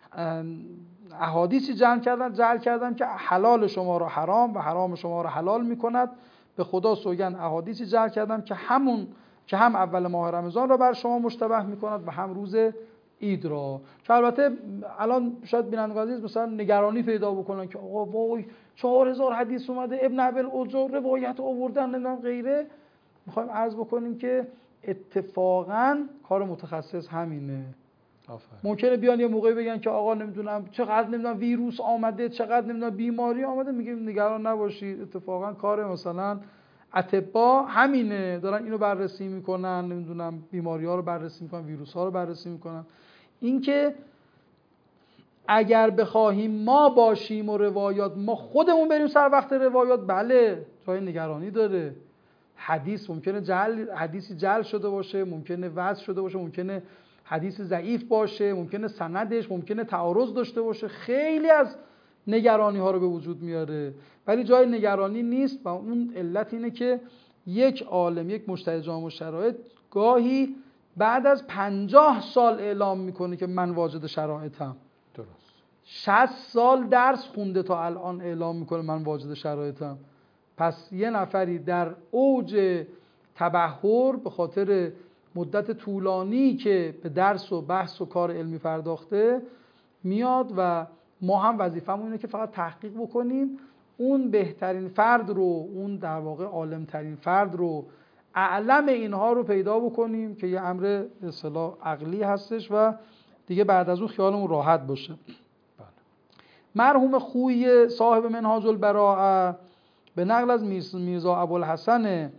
احادیثی جمع کردم جعل کردم که حلال شما را حرام و حرام شما را حلال میکند. به خدا سوگند احادیثی جعل کردم که همون که هم اول ماه رمضان را بر شما مشتبه میکند و هم روز عید را. که البته الان شاید بینندگان عزیز مثلا نگرانی پیدا بکنن که آقا وای چهار هزار حدیث اومده، ابن ابوالعوجا روایت آوردن نمیدونم غیره. میخوایم عرض بکنیم که اتفاقا کار متخصص همینه. آفرین. ممکنه بیان یه موقعی بگن که آقا نمیدونم چقدر نمیدونم ویروس آمده، چقدر نمیدونم بیماری آمده، میگیم نگران نباشید، اتفاقا کار مثلا اطباء همینه، دارن اینو بررسی میکنن، نمیدونم بیماری ها رو بررسی میکنن، ویروس ها رو بررسی میکنن. اینکه اگر بخواهیم ما باشیم و روایات ما خودمون بریم سر وقت روایات، بله جای نگرانی داره. حدیث ممکنه جعل حدیثی جعل شده باشه، ممکنه وضع شده باشه، ممکنه حدیث ضعیف باشه، ممکنه سندش ممکنه تعارض داشته باشه، خیلی از نگرانی ها رو به وجود میاره. ولی جای نگرانی نیست و اون علت اینه که یک عالم، یک مجتهد جامع الشرایط گاهی بعد از پنجاه سال اعلام میکنه که من واجد شرایطم. درست. شصت سال درس خونده تا الان اعلام میکنه من واجد شرایطم. پس یه نفری در اوج تبحر به خاطر مدت طولانی که به درس و بحث و کار علمی پرداخته میاد و ما هم وظیفه‌مون اینه که فقط تحقیق بکنیم، اون بهترین فرد رو، اون در واقع عالم‌ترین فرد رو، اعلم اینها رو پیدا بکنیم که یه امر به اصطلاح عقلی هستش و دیگه بعد از اون خیالمون راحت باشه. بله. مرحوم خویی صاحب منهاج البراءه به نقل از میرزا ابوالحسن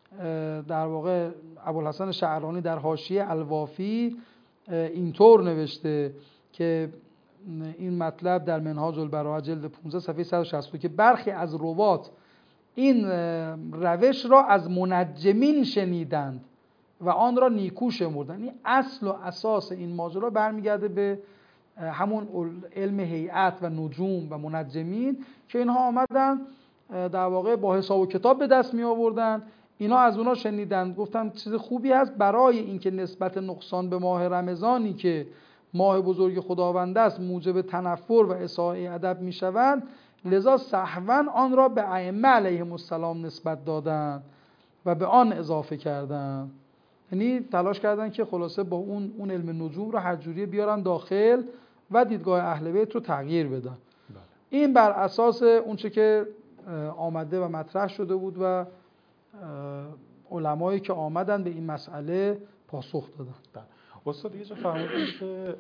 در واقع ابوالحسن شعرانی در حاشیه الوافی اینطور نوشته که این مطلب در منهاج البراءه جلد پانزده صفحه صد و شصت و دو که برخی از روات این روش را از منجمین شنیدند و آن را نیکو شمردند. این اصل و اساس این ماجرا برمیگرده به همون علم هیئت و نجوم و منجمین که اینها آمدن در واقع با حساب و کتاب به دست می آوردن. اینا از اونا شنیدند، گفتن چیز خوبی هست برای اینکه نسبت نقصان به ماه رمضانی که ماه بزرگ خداوند است موجب تنفر و اساءه ادب می شوند، لذا سهوا آن را به ائمه علیهم السلام نسبت دادند و به آن اضافه کردند. یعنی تلاش کردن که خلاصه با اون اون علم نجوم رو هر جوری بیارن داخل و دیدگاه اهل بیت رو تغییر بدن. بله. این بر اساس اون چه که آمده و مطرح شده بود و علمایی که آمدن به این مسئله پاسخ دادن. استاد یه جا فرمودید که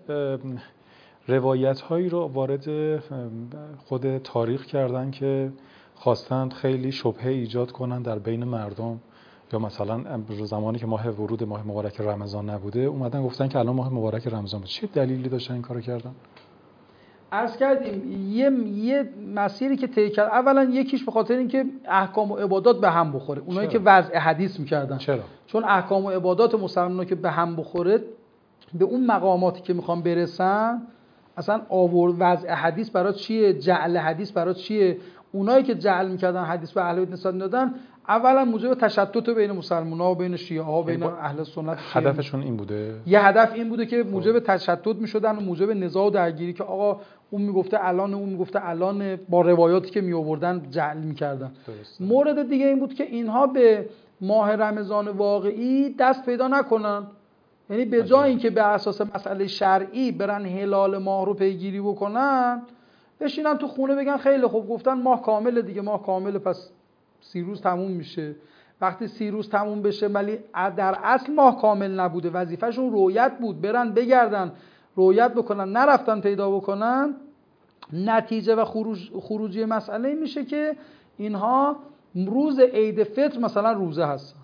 روایت هایی رو وارد خود تاریخ کردن که خواستند خیلی شبهه ایجاد کنن در بین مردم، یا مثلا زمانی که ماه ورود ماه مبارک رمضان نبوده اومدن گفتن که الان ماه مبارک رمضان بود. چه دلیلی داشتن این کارو کردن؟ عرض کردیم یه یه مسیری که طی کرد، اولا یکیش به خاطر اینکه احکام و عبادات به هم بخوره. اونایی که وضع حدیث میکردن چرا؟ چون احکام و عبادات مسلمان‌ها که به هم بخوره به اون مقاماتی که میخوان برسن، اصلا آورد وضع حدیث برای چیه، جعل حدیث برای چیه. اونایی که جعل میکردن حدیث به اهل بیت نسبت میدادن، اولا موجب تشتت بین مسلمان‌ها و بین شیعه ها و بین اهل سنت. هدفشون این بوده، یه هدف این بوده که موجب تشتت میشدن و موجب نزاع و درگیری، که آقا اون میگفته الان، اون میگفته الان، با روایاتی که میآوردن جعل میکردن. مورد دیگه این بود که اینها به ماه رمضان واقعی دست پیدا نکنن، یعنی به جای اینکه به اساس مسئله شرعی برن هلال ماه رو پیگیری بکنن، بشینن تو خونه بگن خیلی خوب گفتن ماه کامله دیگه، ماه کامله پس سی روز تموم میشه. وقتی سی روز تموم بشه ولی در اصل ماه کامل نبوده، وظیفه‌شون رویت بود، برن بگردن رویت بکنن، نرفتن پیدا بکنن، نتیجه و خروج خروجی مسئله میشه که اینها روز عید فطر مثلا روزه هستن.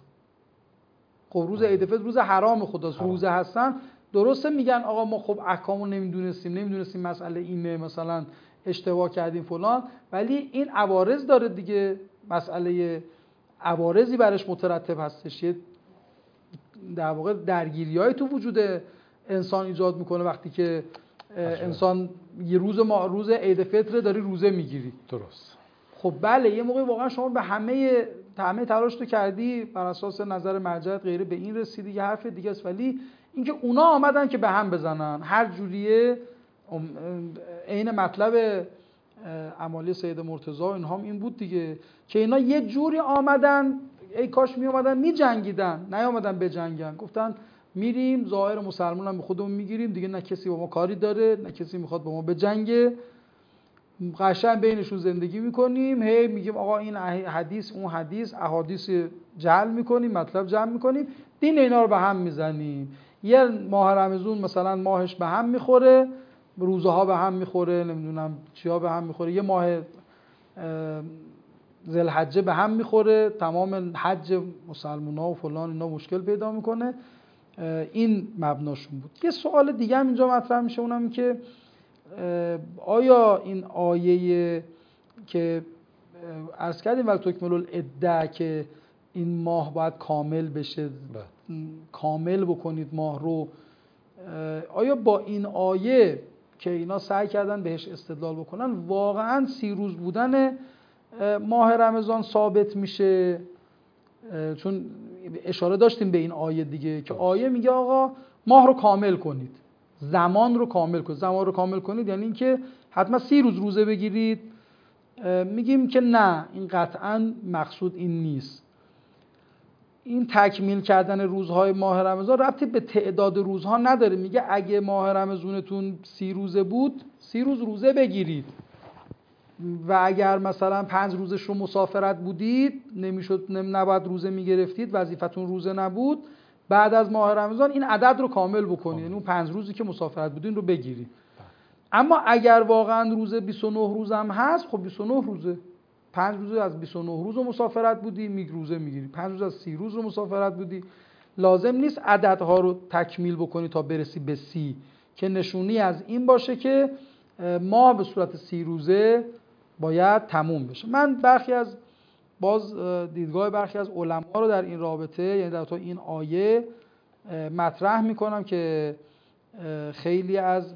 خب روز عید فطر روز حرام خداست، روزه هستن، درسته میگن آقا ما خب احکامو نمیدونستیم، نمیدونستیم مسئله اینه، مثلا اشتباه کردیم فلان، ولی این عوارض داره دیگه، مسئله عوارضی برش مترتب هستش، یه در واقع درگیریای تو وجود انسان ایجاد میکنه وقتی که انسان یه روز ما روز عید فطر داری روزه میگیری. درست. خب بله یه موقعی واقعا شما به همه همه تلاش تو کردی بر اساس نظر مرجعت غیره به این رسیدی، یه حرف دیگه است، ولی اینکه اونا آمدن که به هم بزنن هر جوریه، عین مطلب امالی سید مرتضی اینها هم این بود دیگه، که اینا یه جوری آمدن ای کاش می اومدن می جنگیدن، نیامدن بجنگن، گفتن میریم ظاهر مسلمان هم به خودمون میگیریم دیگه، نه کسی با ما کاری داره نه کسی میخواد با ما بجنگه، قشنگ بینشون زندگی میکنیم، هی میگیم آقا این حدیث اون حدیث احادیث جعل میکنیم، مطلب جمع میکنیم، دین اینا رو به هم میزنیم. یه ماه رمضان مثلا ماهش به هم میخوره، روزه ها به هم میخوره، نمیدونم چیا به هم میخوره، یه ماه ذوالحجه به هم میخوره، تمام حج مسلمان‌ها و فلان اینا مشکل پیدا میکنه. این مبناشون بود. یه سوال دیگه هم اینجا مطرح میشه، اونم این که آیا این آیه که عرض کردیم وقت تکمل العده که این ماه باید کامل بشه، کامل بکنید ماه رو، آیا با این آیه که اینا سعی کردن بهش استدلال بکنن واقعا سی روز بودن ماه رمضان ثابت میشه؟ چون اشاره داشتیم به این آیه دیگه که آیه میگه آقا ماه رو کامل کنید، زمان رو کامل کنید. زمان رو کامل کنید یعنی اینکه حتما سی روز روزه بگیرید. میگیم که نه، این قطعا مقصود این نیست. این تکمیل کردن روزهای ماه رمضان ربطی به تعداد روزها نداره. میگه اگه ماه رمضانتون سی روزه بود، سی روز روزه بگیرید، و اگر مثلا پنج روزش رو مسافرت بودید نمیشد، نباید روزه میگرفتید، وظیفتون روزه نبود، بعد از ماه رمضان این عدد رو کامل بکنید، یعنی اون پنج روزی که مسافرت بودین رو بگیرید. اما اگر واقعا روزه بیست و نه روز هم هست، خب بیست و نه روزه، پنج روز از بیست و نه روز رو مسافرت بودی میگ روزه میگیری، پنج روز از سی روز رو مسافرت بودی. لازم نیست عددها رو تکمیل بکنی تا برسی به سی، که نشونی از این باشه که ماه به صورت سی روزه باید تموم بشه. من برخی از باز دیدگاه برخی از علما رو در این رابطه، یعنی در تو این آیه مطرح میکنم که خیلی از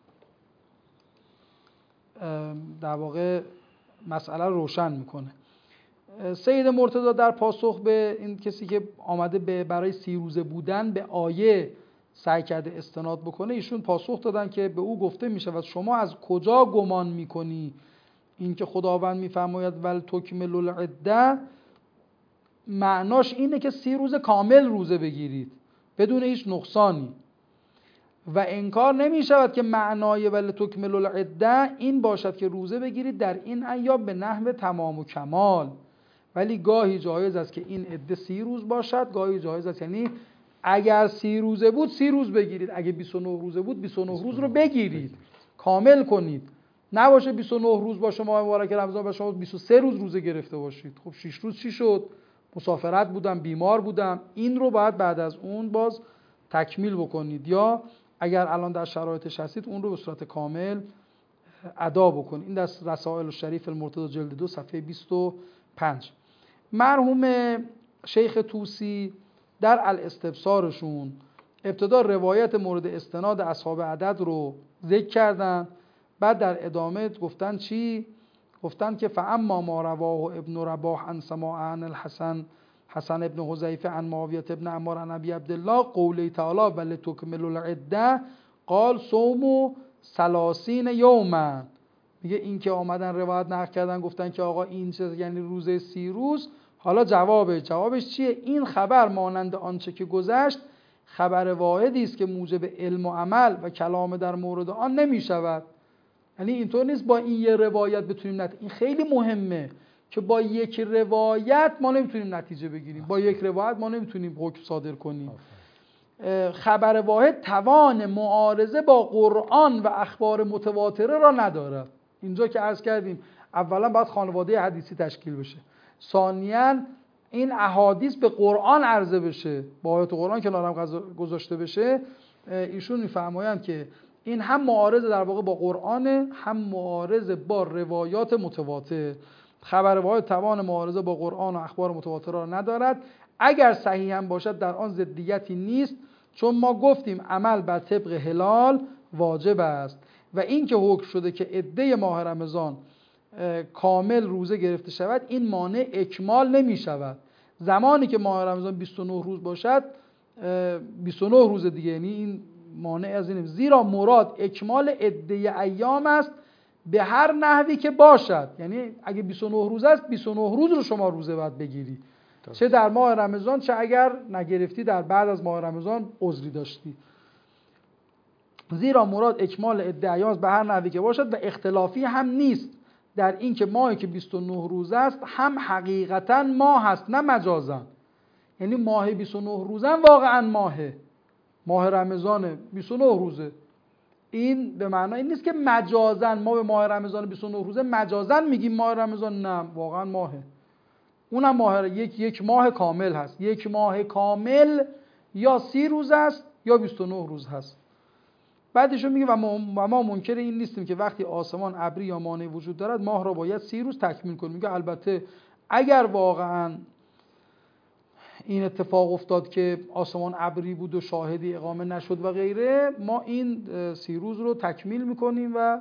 در واقع مسئله رو روشن میکنه. سید مرتضی در پاسخ به این کسی که آمده به برای سی روزه بودن به آیه سعی کرده استناد بکنه، ایشون پاسخ دادن که به او گفته میشه و شما از کجا گمان میکنی این که خداوند میفرماید ول تکملوا العده، معناش اینه که سی روز کامل روزه بگیرید بدون هیچ نقصانی، و انکار نمی شود که معنای ول تکملوا العده این باشد که روزه بگیرید در این ایام به نحو تمام و کمال، ولی گاهی جایز است که این عده سی روز باشد، گاهی جایز است، یعنی اگر سی روزه بود سی روز بگیرید، اگه بیست و نه روزه بود بیست و نه روز رو بگیرید، کامل کنید. نباشه بیست و نه روز باشه ماه مبارک رمضان و شما بیست و سه روز روزه گرفته باشید. خب شش روز چی شد؟ مسافرت بودم، بیمار بودم. این رو باید بعد از اون باز تکمیل بکنید، یا اگر الان در شرایطش هستید اون رو به صورت کامل ادا بکنید. این دست رسائل الشریف المرتضی جلد دو صفحه بیست و پنج. مرحوم شیخ طوسی در الاستبصارشون ابتدا روایت مورد استناد اصحاب عدد رو ذکر کردن، بعد در ادامه گفتن چی؟ گفتن که فاما ما رواه ابن رباح عن سماع عن الحسن حسن ابن حذیفه عن معاویه ابن عمار عن ابی عبدالله قوله تعالی ولتکملوا العده قال صوموا ثلاثین یوما. میگه این که آمدن روایت نقل کردن گفتن که آقا این چه یعنی روزه سی روز. حالا جوابش جوابش چیه؟ این خبر مانند آنچه که گذشت خبر واحدی است که موجب علم و عمل و کلام در مورد آن نمی شود. یعنی اینطور نیست با این یه روایت بتونیم نتیجه، این خیلی مهمه که با یک روایت ما نمیتونیم نتیجه بگیریم، با یک روایت ما نمیتونیم حکم صادر کنیم. خبر واحد توان معارضه با قرآن و اخبار متواتره را ندارد. اینجا که عرض کردیم اولا باید خانواده حدیثی تشکیل بشه، ثانیاً این احادیث به قرآن عرضه بشه، با آیات قرآن کنار هم گذاشته بشه. ایشون میفرمایند که این هم معارضه در واقع با قرآن، هم معارضه با روایات متواتر. خبر واحد توان معارضه با قرآن و اخبار متواتر را ندارد. اگر صحیح هم باشد در آن ضدیتی نیست، چون ما گفتیم عمل بر طبق هلال واجب است و این که حکم شده که عده ماه رمضان کامل روزه گرفته شود این مانع اکمال نمی شود. زمانی که ماه رمضان بیست و نه روز باشد بیست و نه روز دیگه، یعنی این مانع از اینه، زیرا مراد اکمال عده ایام است به هر نحوی که باشد. یعنی اگه بیست و نه روز است بیست و نه روز رو شما روزه باید بگیری، چه در ماه رمضان چه اگر نگرفتی در بعد از ماه رمضان عذری داشتی. زیرا مراد اکمال عده ایام به هر نحوی که باشد و اختلافی هم نیست در این که ماهی که بیست و نه روز است هم حقیقتا ماه است نه مجازا. یعنی ماه بیست و نه روزن واقعا ماهه، ماه رمضان بیست و نه روزه. این به معنی این نیست که مجازا ما به ماه رمضان بیست و نه روزه مجازا میگیم ماه رمضان، نه واقعا ماهه. اونم ماه یک یک ماه کامل هست. یک ماه کامل یا سی روز است یا بیست و نه روز هست. بعدشون میگه و ما, ما منکر این نیستیم که وقتی آسمان ابری یا مانع وجود دارد ماه را باید سی روز تکمیل کنیم. میگه البته اگر واقعا این اتفاق افتاد که آسمان ابری بود و شاهدی اقامه نشد و غیره، ما این سی روز رو تکمیل میکنیم و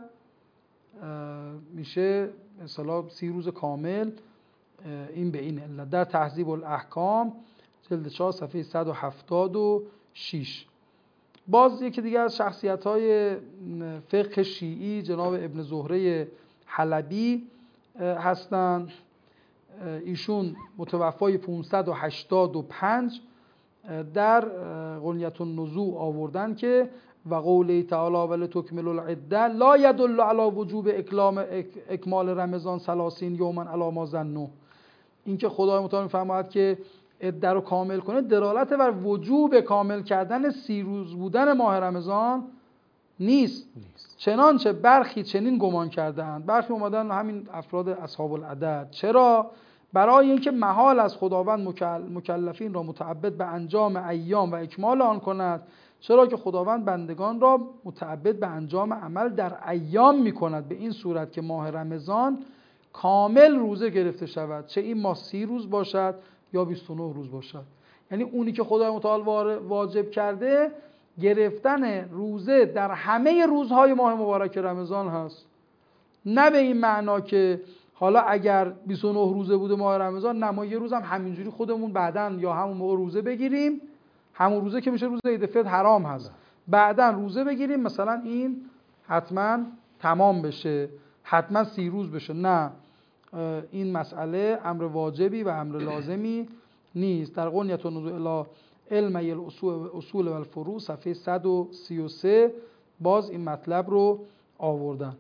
میشه مثلا سی روز کامل. این به این علت در تهذیب الاحکام جلد چهار صفحه صد و هفتاد و شش. باز یکی دیگه از شخصیت‌های فقه شیعی جناب ابن زهره حلبی هستند. ایشون متوفای پانصد و هشتاد و پنج در غنیة النزوع آوردن که و قوله تعالی ولتکملوا العده لا یدل علی وجوب اکمال رمضان ثلاثین یوما علی ما ظنوا. این که خدای متعال می‌فرماید که عده رو کامل کنه دلالت بر وجوب کامل کردن سی روز بودن ماه رمضان نیست. نیست. چنانچه برخی چنین گمان کردند، برخی اومدن همین افراد اصحاب العدد. چرا؟ برای اینکه محال از خداوند مکلفین را متعبد به انجام ایام و اکمال آن کند، چرا که خداوند بندگان را متعبد به انجام عمل در ایام میکند به این صورت که ماه رمضان کامل روزه گرفته شود، چه این ماه سی روز باشد یا بیست و نه روز باشد. یعنی اونی که خدای متعال واجب کرده گرفتن روزه در همه روزهای ماه مبارک رمضان هست، نه به این معنا که حالا اگر بیست و نه روزه بوده ماه رمضان نه ما یه روز هم همینجوری خودمون بعدن یا همون موقع روزه بگیریم، همون روزه که میشه روزه عید فطر حرام هست، بعدن روزه بگیریم مثلا این حتما تمام بشه، حتما سی روز بشه. نه، این مسئله امر واجبی و امر لازمی نیست. در غنیة النزوع الی علمی الاصول و الفروع صفحه صد و سی و سه باز این مطلب رو آوردن.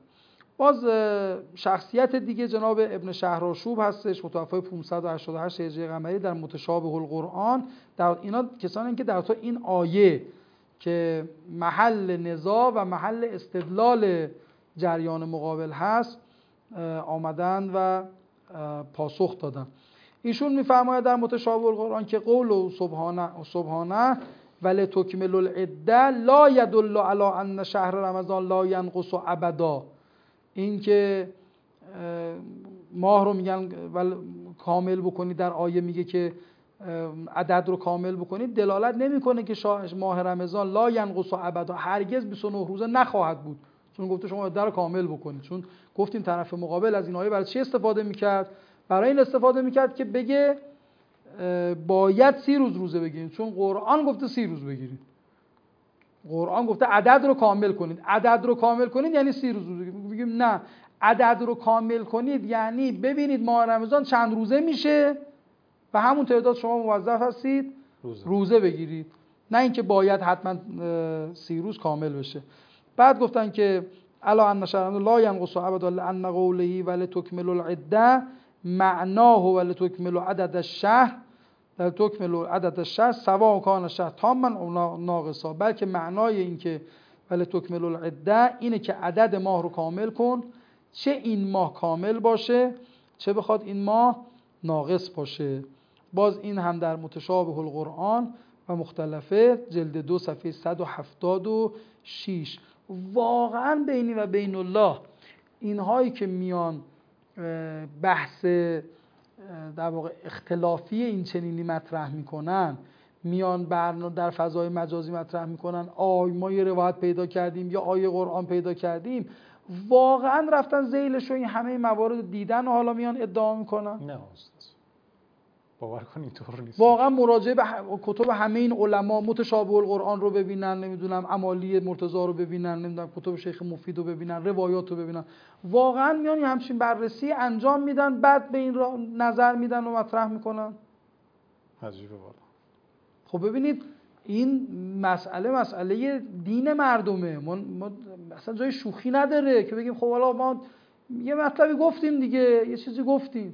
باز شخصیت دیگه جناب ابن شهرآشوب هستش، متوفی پانصد و هشتاد و هشت هجری قمری، در متشابه القرآن. در اینا کسانی که در تو این آیه که محل نزاع و محل استدلال جریان مقابل هست آمدن و پاسخ دادن. ایشون میفرماید در متشابه القرآن که قول سبحانه سبحانه ولی تکمل العده لا یدل علی ان شهر رمضان لا ینقص ابدا. این که ماه رو میگن ولی کامل بکنید، در آیه میگه که عدد رو کامل بکنید، دلالت نمیکنه که ماه رمضان لا ینقص ابدا هرگز بیست و نه روزه نخواهد بود، چون گفته شما عده رو کامل بکنید. چون گفتیم طرف مقابل از این آیه برای چی استفاده میکرد؟ برای این استفاده میکرد که بگه باید سی روز روزه بگیرید، چون قرآن گفته سی روز بگیرید. قرآن گفته عدد رو کامل کنید. عدد رو کامل کنید یعنی سی روز روزه بگیرید. بگیم نه، عدد رو کامل کنید یعنی ببینید ماه رمضان چند روزه میشه و همون تعداد شما موظف هستید روزه, روزه بگیرید، نه اینکه باید حتما سی روز کامل بشه. بعد گفتن که الا ان شهر لا ینقص ابدا لان قوله ولتکمل العده معناه ولتکمل عدد الشهر در تکمل عدد الشهر سواء کان الشهر تاما او ناقصا. بلکه معنای این که ولتکمل العده اینه که عدد ماه رو کامل کن، چه این ماه کامل باشه چه بخواد این ماه ناقص باشه. باز این هم در متشابه القرآن و مختلفه جلد دو صفحه صد و هفتاد و شش. واقعا بینی و بین الله اینهایی که میان بحث در واقع اختلافی این چنینی مطرح میکنن، میان برنامه در فضای مجازی مطرح میکنن آی ما یه روایت پیدا کردیم یا آیه قرآن پیدا کردیم، واقعا رفتن ذیلش و این همه موارد دیدن و حالا میان ادعا میکنن؟ نه استاد، باور کن اینطور نیست. واقعا مراجعه به کتب همه این علما، متشابه القرآن رو ببینن، نمیدونم امالی مرتضی رو ببینن، نمیدونم کتب شیخ مفید رو ببینن، روایات رو ببینن، واقعا میان یه همچین بررسی انجام میدن بعد به این را نظر میدن و مطرح میکنن. عجیبه واقعا. خب ببینید این مسئله مسئله دین مردمه، ما, ما اصلا جای شوخی نداره که بگیم خب حالا ما یه مطلبی گفتیم دیگه، یه چیزی گفتیم.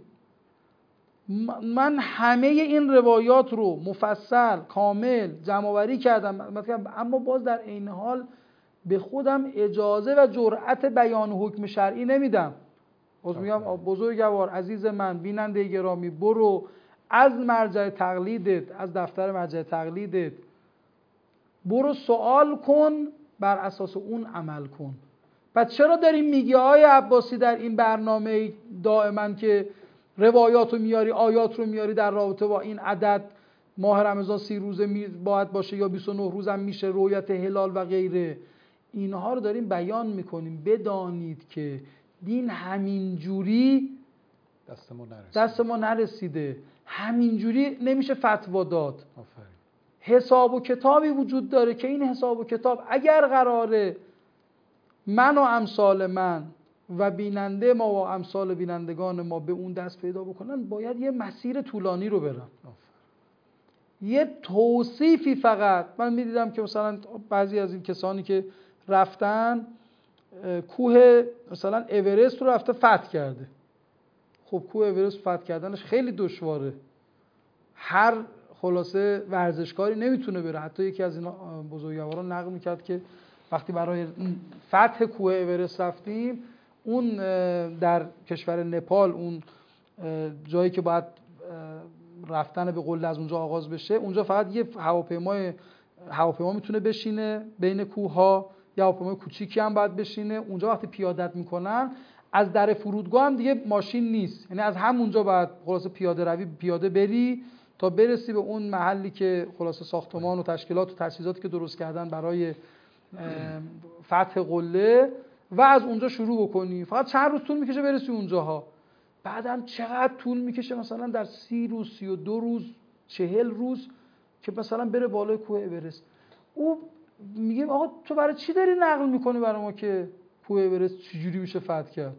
من همه این روایات رو مفصل کامل جمع‌آوری کردم، اما باز در این حال به خودم اجازه و جرأت بیان حکم شرعی نمیدم. باز میگم بزرگوار عزیز من، بیننده گرامی، برو از مرجع تقلیدت، از دفتر مرجع تقلیدت برو سوال کن، بر اساس اون عمل کن. پس چرا داریم میگی آقای عباسی در این برنامه دائما که روایات رو میاری، آیات رو میاری در رابطه با این عدد ماه رمضان سی روزه باید باشه یا بیست و نه روز هم میشه، رؤیت هلال و غیره، اینها رو داریم بیان میکنیم. بدانید که دین همینجوری دست ما نرسیده, دست ما نرسیده. همینجوری نمیشه فتوا داد. حساب و کتابی وجود داره که این حساب و کتاب اگر قراره من و امثال من و بیننده ما و امثال بینندگان ما به اون دست پیدا بکنن، باید یه مسیر طولانی رو برن. یه توصیفی فقط من میدیدم که مثلا بعضی از این کسانی که رفتن کوه مثلا اورست رو رفته فتح کرده. خب کوه اورست فتح کردنش خیلی دشواره، هر خلاصه ورزشکاری نمیتونه بره. حتی یکی از اینا بزرگواران نقل میکرد که وقتی برای فتح کوه اورست رفتیم، اون در کشور نپال، اون جایی که باید رفتن به قله از اونجا آغاز بشه، اونجا فقط یه هواپیمای هواپیما میتونه بشینه بین کوه‌ها، یه هواپیمای کوچیکی هم باید بشینه اونجا. وقتی پیادت میکنن از در فرودگاه هم دیگه ماشین نیست، یعنی از همونجا باید خلاصه پیاده روی پیاده بری تا برسی به اون محلی که خلاصه ساختمان و تشکیلات و تجهیزاتی که درست کردن برای فتح قله و از اونجا شروع بکنی. فقط چند روز طول میکشه برسی اونجاها. بعدم چقدر طول میکشه مثلا در سی روز، سی و دو روز، چهل روز که مثلا بره بالای کوه اورست. او میگه آقا تو برای چی داری نقل میکنی برای ما که کوه اورست چجوری میشه فتح کرد؟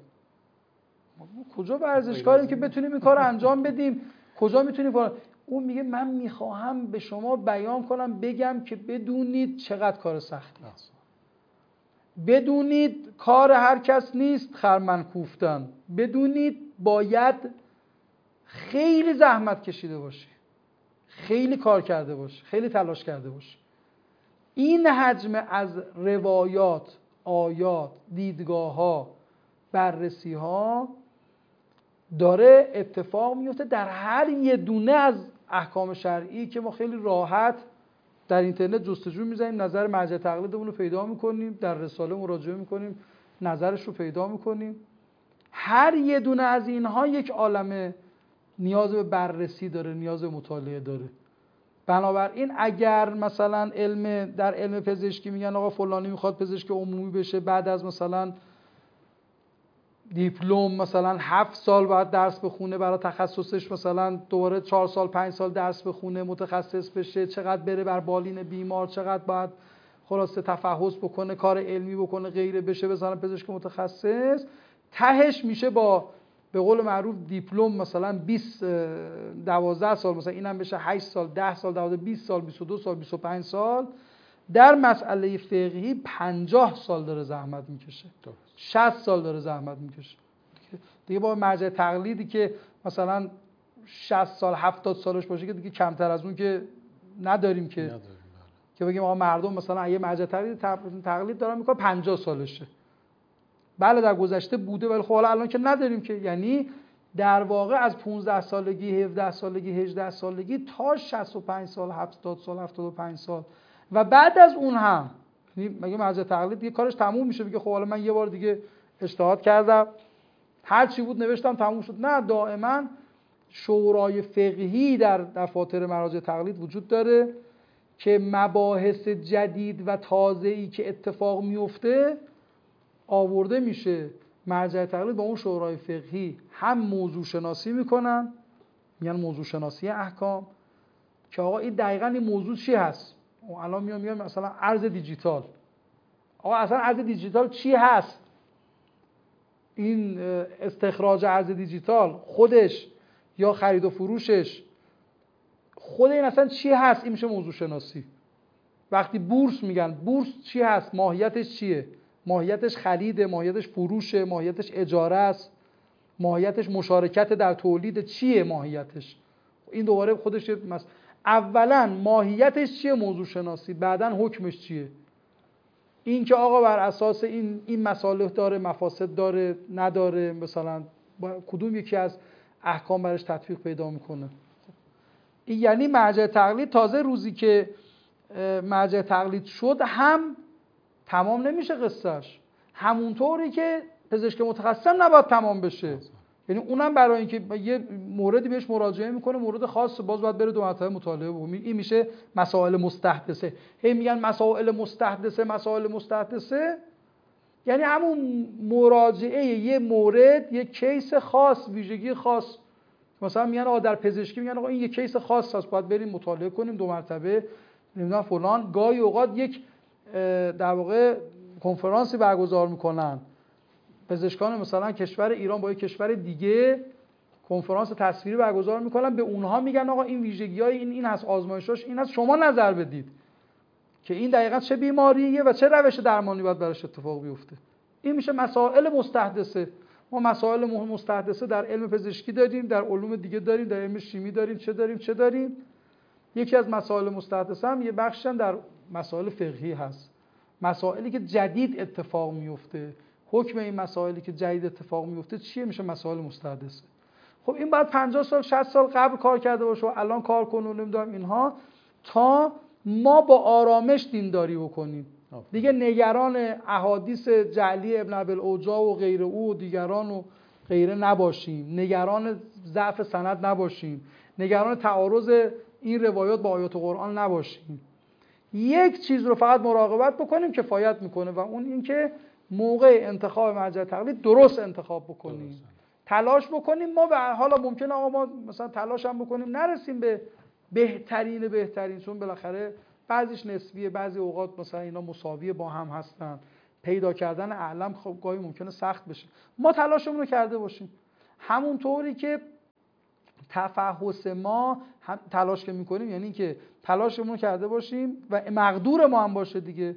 کجا ورزشکاریم که بتونیم این کار رو انجام بدیم؟ کجا میتونیم فلان؟ اون میگه من میخواهم به شما بیان کنم، بگم که بدونید چقدر کار سختی. بدونید کار هر کس نیست خرمن کوفتن. بدونید باید خیلی زحمت کشیده باشی، خیلی کار کرده باشی، خیلی تلاش کرده باشی. این حجم از روایات، آیات، دیدگاه‌ها، بررسی‌ها داره اتفاق میفته در هر یه دونه از احکام شرعی که ما خیلی راحت در اینترنت جستجو می‌زنیم، نظر مرجع تقلیدمون رو پیدا می‌کنیم، در رساله مراجعه می‌کنیم، نظرش رو پیدا می‌کنیم. هر یه دونه از اینها یک عالمه نیاز به بررسی داره، نیاز به مطالعه داره. بنابراین اگر مثلا علم در علم پزشکی میگن آقا فلانی میخواد پزشک عمومی بشه، بعد از مثلا دیپلم مثلا هفت سال باید درس بخونه، برای تخصصش مثلا دوباره چهار سال پنج سال درس بخونه، متخصص بشه، چقدر بره بر بالین بیمار، چقدر باید خلاصه تفحص بکنه، کار علمی بکنه، غیره بشه مثلا پزشک متخصص. تهش میشه با به قول معروف دیپلم مثلا بیست دوازده سال، مثلا اینم بشه هشت سال، ده سال، دوازده بیست سال، بیست و دو سال، بیست و پنج سال. در مسئله فقهی پنجاه سال داره زحمت میکشه، شصت سال داره زحمت میکشه دیگه. با مرجع تقلیدی که مثلا شصت سال هفتاد سالش باشه که دیگه کمتر از اون که نداریم که نداریم. که بگیم آقا مردم مثلا یه مرجع تقلید تقلید دارن میکنه پنجاه سالشه. بله در گذشته بوده ولی خب حالا الان که نداریم که. یعنی در واقع از پانزده سالگی، هفده سالگی، هجده سالگی تا شصت و پنج سال، هفتاد سال، هفتاد و پنج سال و بعد از اون هم مگه مرجع تقلید دیگه کارش تموم میشه بگه خب حالا من یه بار دیگه اجتهاد کردم هر چی بود نوشتم تموم شد؟ نه، دائما شورای فقهی در دفاتر مراجع تقلید وجود داره که مباحث جدید و تازه‌ای که اتفاق میفته آورده میشه. مرجع تقلید با اون شورای فقهی هم موضوع شناسی میکنن، میگن موضوع شناسی احکام، که آقا این دقیقاً این موضوع چی هست. الان میام میگم مثلا ارز دیجیتال، آقا اصلا ارز دیجیتال چی هست؟ این استخراج ارز دیجیتال خودش یا خرید و فروشش خود این اصلا چی هست؟ این میشه موضوع شناسی. وقتی بورس میگن بورس چی هست؟ ماهیتش چیه؟ ماهیتش خریده، ماهیتش فروشه، ماهیتش اجاره است، ماهیتش مشارکت در تولید، چیه ماهیتش؟ این دوباره خودش مس... اولا ماهیتش چیه موضوع شناسی، بعدن حکمش چیه. این که آقا بر اساس این این مصالح داره، مفاسد داره، نداره، مثلا کدوم یکی از احکام برش تطبیق پیدا میکنه. این یعنی مرجع تقلید تازه روزی که مرجع تقلید شد هم تمام نمیشه قصهش، همونطوری که پزشک متخصص هم نباید تمام بشه. یعنی اونم برای اینکه یه موردی بهش مراجعه میکنه، مورد خاص، باز باید بره دو مرتبه مطالعه بکنه. این میشه مسائل مستحدثه. هی میگن مسائل مستحدثه، مسائل مستحدثه، یعنی همون مراجعه یه مورد، یه کیس خاص، ویژگی خاص. مثلا میگن آقا در پزشکی میگن آقا این یه کیس خاص هست، باید بریم مطالعه کنیم دو مرتبه، نمیدونم فلان. گاهی اوقات یک در واقع کنفرانسی برگزار میکنن پزشکان مثلا کشور ایران با یک کشور دیگه، کنفرانس تصویری برگزار میکنن، به اونها میگن آقا این ویژگی‌های این این هست، آزمایشاش این هست، شما نظر بدید که این دقیقاً چه بیماریه و چه روش درمانی باید براش اتفاق بیفته. این میشه مسائل مستحدثه. ما مسائل مستحدثه در علم پزشکی داریم، در علوم دیگه داریم، در علم شیمی داریم، چه داریم چه داریم. یکی از مسائل مستحدثه هم یه بخشی در مسائل فقهی هست، مسائلی که جدید اتفاق میفته. حکم این مسائلی که جدید اتفاق میفته چیه؟ میشه مسائل مستحدثه. خب این بعد پنجاه سال شصت سال قبل کار کرده باشه و الان کار کنه و نمیدونم اینها، تا ما با آرامش دینداری بکنیم. دیگه نگران احادیث جعلی ابن ابی‌الاوجاع و غیر او و دیگران و غیره نباشیم، نگران ضعف سند نباشیم، نگران تعارض این روایات با آیات قرآن نباشیم. یک چیز رو فقط مراقبت بکنیم کفایت میکنه و اون این که موقع انتخاب مرجع تقلید درست انتخاب بکنیم، درست. تلاش بکنیم. ما به حالا ممکنه آقا ما مثلا تلاش هم بکنیم نرسیم به بهترین بهترین، چون بالاخره بعضیش نسبیه، بعضی اوقات مثلا اینا مساوی با هم هستن، پیدا کردن اعلم خب گاهی ممکنه سخت بشه. ما تلاشمون رو کرده باشیم، همونطوری که تفحص ما تلاش که میکنیم، یعنی که تلاشمون رو کرده باشیم و مقدور ما هم باشه دیگه.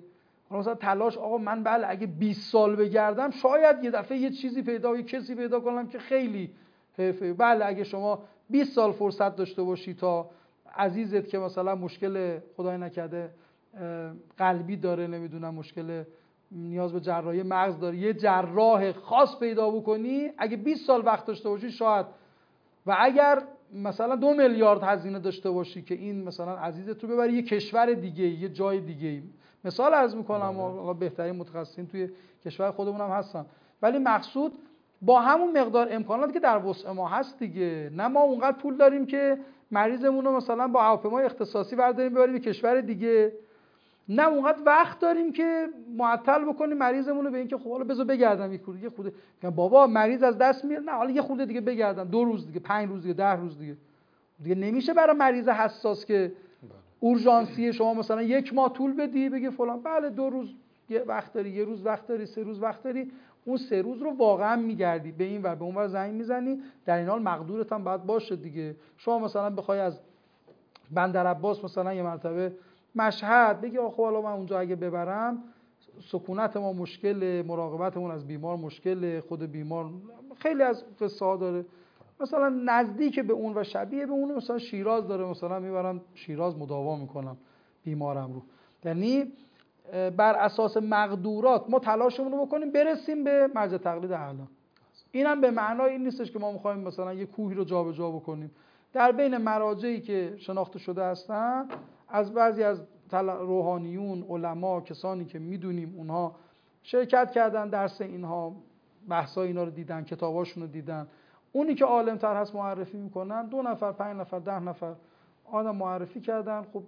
حالا مثلا تلاش آقا من بله اگه بیست سال بگردم شاید یه دفعه یه چیزی پیدا یه کسی پیدا کنم که خیلی حرفه‌ای. بله اگه شما بیست سال فرصت داشته باشی تا عزیزت که مثلا مشکل خدای نکرده قلبی داره، نمیدونم مشکل نیاز به جراحی مغز داره، یه جراح خاص پیدا بکنی، اگه بیست سال وقت داشته باشی شاید، و اگر مثلا دو میلیارد هزینه داشته باشی که این مثلا عزیزت رو ببری یه کشور دیگه، یه جای دیگه، مثال عرض میکنم و بهترین متخصصین توی کشور خودمون هم هستن، ولی مقصود با همون مقدار امکاناتی که در وسع ما هست دیگه. نه ما اونقدر پول داریم که مریضمون رو مثلا با هواپیمای اختصاصی برداریم ببریم به کشور دیگه، نه اونقدر وقت داریم که معطل بکنیم مریضمون رو به اینکه خب حالا بذار بگردم یک خورده، یه خورده بابا مریض از دست میره، نه حالا یه خورده دیگه بگردم، دو روز دیگه، پنج روز دیگه، ده روز دیگه. دیگه نمیشه برای مریض حساس که اورژانسی شما مثلا یک ماه طول بدی بگی فلان، بله دو روز یه وقت داری، یه روز وقت داری، سه روز وقت داری، اون سه روز رو واقعا میگردی به این ور به اون ور زنگ میزنی، در این حال مقدورت هم باید باشه دیگه. شما مثلا بخوای از بندرعباس مثلا یه مرتبه مشهد بگی آخه حالا من اونجا اگه ببرم سکونت ما مشکل، مراقبتمون از بیمار مشکل، خود بیمار خیلی از قصه ها داره، مثلا نزدیک به اون و شبیه به اون مثلا شیراز داره، مثلا میبرم شیراز مداوا میکنم بیمارم رو. یعنی بر اساس مقدورات ما تلاشمون رو بکنیم برسیم به مرجع تقلید اعلی. اینم به معنای این نیستش که ما میخوایم مثلا یه کوهی رو جابجا بکنیم. در بین مراجعی که شناخته شده هستن از بعضی از روحانیون، علما، کسانی که میدونیم اونها شرکت کردن درس اینها، بحثای اینا رو دیدن، کتاباشون رو دیدن، اونی که عالم‌تر هست معرفی میکنن، دو نفر، پنج نفر، ده نفر آدم معرفی کردن، خب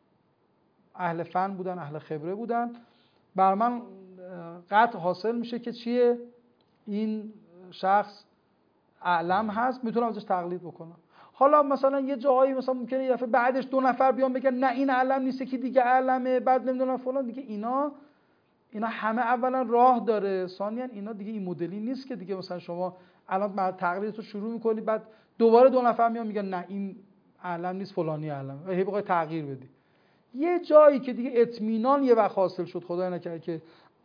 اهل فن بودن، اهل خبره بودن، بر من قطع حاصل میشه که چیه این شخص اعلم هست، میتونم ازش تقلید بکنم. حالا مثلا یه جاهایی مثلا ممکنه یه دفعه بعدش دو نفر بیان بگن نه این اعلم نیست که دیگه اعلمه، بعد نمیدونم فلان دیگه، اینا اینا همه اولا راه داره، ثانیا اینا دیگه این مدلی نیست که دیگه مثلا شما الان بعد تقلیدتو شروع میکنی بعد دوباره دو نفر میان میگن نه این اعلم نیست فلانی اعلمه و هی بخوای تغییر بدی. یه جایی که دیگه اطمینان یه وقت حاصل شد، خدای نکرده که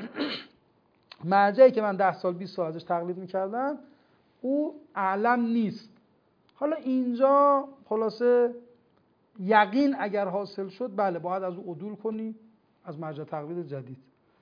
مرجعی که من ده سال بیست سال ازش تقلید میکردم او اعلم نیست، حالا اینجا خلاصه یقین اگر حاصل شد بله باید از او عدول کنی از مرجع تقلید جدید.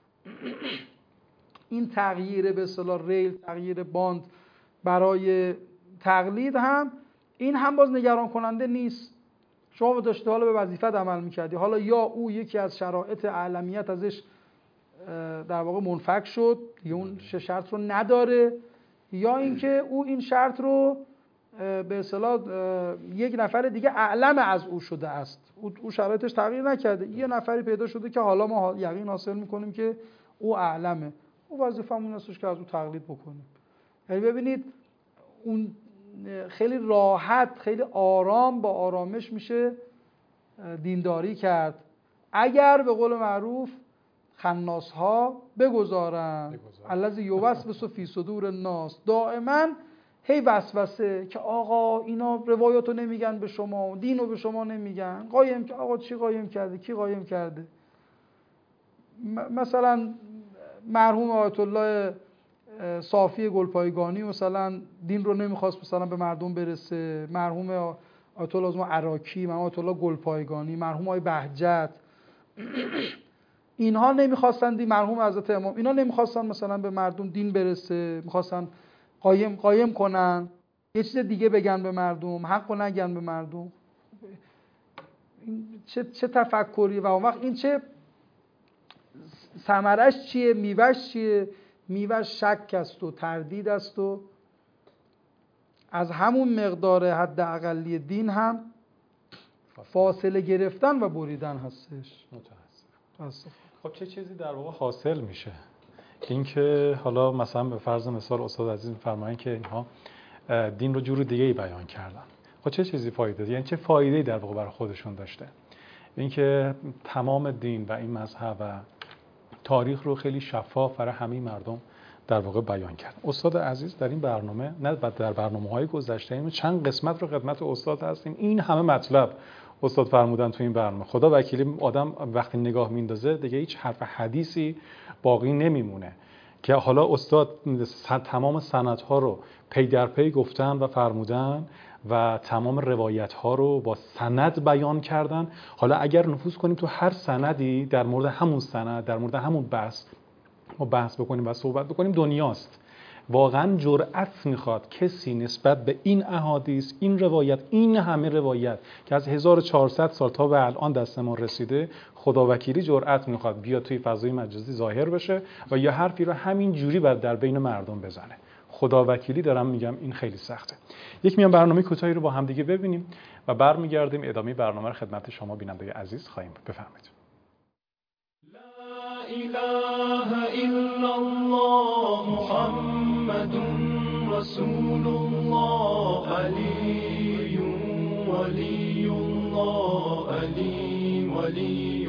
این تغییر به اصطلاح ریل، تغییر باند برای تقلید هم این هم باز نگران کننده نیست. شما داشته حالا به وظیفت عمل میکردی، حالا یا او یکی از شرایط اعلمیت ازش در واقع منفک شد یا اون شرط رو نداره، یا اینکه او این شرط رو به اصطلاح یک نفر دیگه اعلم از او شده است، او شرایطش تغییر نکرده، یه نفری پیدا شده که حالا ما یقین حاصل میکنیم که او اعلمه، او وظیفه‌مون هستش که از او تقلید بکنیم. یعنی ببینید اون خیلی راحت، خیلی آرام با آرامش میشه دینداری کرد اگر به قول معروف خناس ها بگذارن الذی یوسوس فی صدور الناس، دائما هی وسوسه که آقا اینا روایاتو نمیگن به شما، دینو به شما نمیگن، قایم که آقا چی قایم کرده، کی قایم کرده. مثلا مرحوم آیت الله صافی گلپایگانی مثلا دین رو نمیخواست مثلا به مردم برسه، مرحوم آیت الله اعظم عراقی، مرحوم آیت الله گلپایگانی، مرحوم آقای بهجت، اینها نمیخواستن دی مرحوم حضرت امام، اینا نمیخواستن مثلا به مردم دین برسه، میخواستن قایم قایم کنن، یه چیز دیگه بگن به مردم، حق رو نگن به مردم. چه چه تفکری و اون وقت این چه ثمرش چیه، میوهش چیه؟ میوهش شک است و تردید است و از همون مقدار حد اقلی دین هم فاصله گرفتن و بریدن هستش. متاسفم. خب چه چیزی در واقع حاصل میشه؟ اینکه حالا مثلا به فرض مثال استاد عزیز می‌فرمایند که اینها دین رو جور دیگه ای بیان کردن. خب چه چیزی فایده؟ یعنی چه فایده‌ای در واقع برای خودشون داشته؟ اینکه تمام دین و این مذهب و تاریخ رو خیلی شفاف برای همه مردم در واقع بیان کرد. استاد عزیز در این برنامه نه در برنامه‌های گذشته این چند قسمت رو خدمت استاد هستیم، این همه مطلب استاد فرمودن تو این برنامه. خدا وکیلی آدم وقتی نگاه میندازه دیگه هیچ حرف حدیثی باقی نمیمونه که حالا استاد تمام سندها رو پی در پی گفتن و فرمودن و تمام روایت ها رو با سند بیان کردن. حالا اگر نفوذ کنیم تو هر سندی در مورد همون سند، در مورد همون بحث ما بحث بکنیم و صحبت بکنیم، دنیاست. واقعا جرأت میخواد کسی نسبت به این احادیث، این روایت، این همه روایت که از هزار و چهارصد سال تا به الان دست ما رسیده، خداوکیلی جرأت میخواد بیاد توی فضای مجازی ظاهر بشه و یا حرفی رو همین جوری بعد در بین مردم بزنه. خداوکیلی دارم میگم این خیلی سخته. یک میان برنامه کوتاهی رو با هم دیگه ببینیم و برمیگردیم ادامه برنامه رو خدمت شما بیننده عزیز خواهیم بود. بفرمایید. لا اله الا الله محمد رسول الله علی ولی الله علی ولی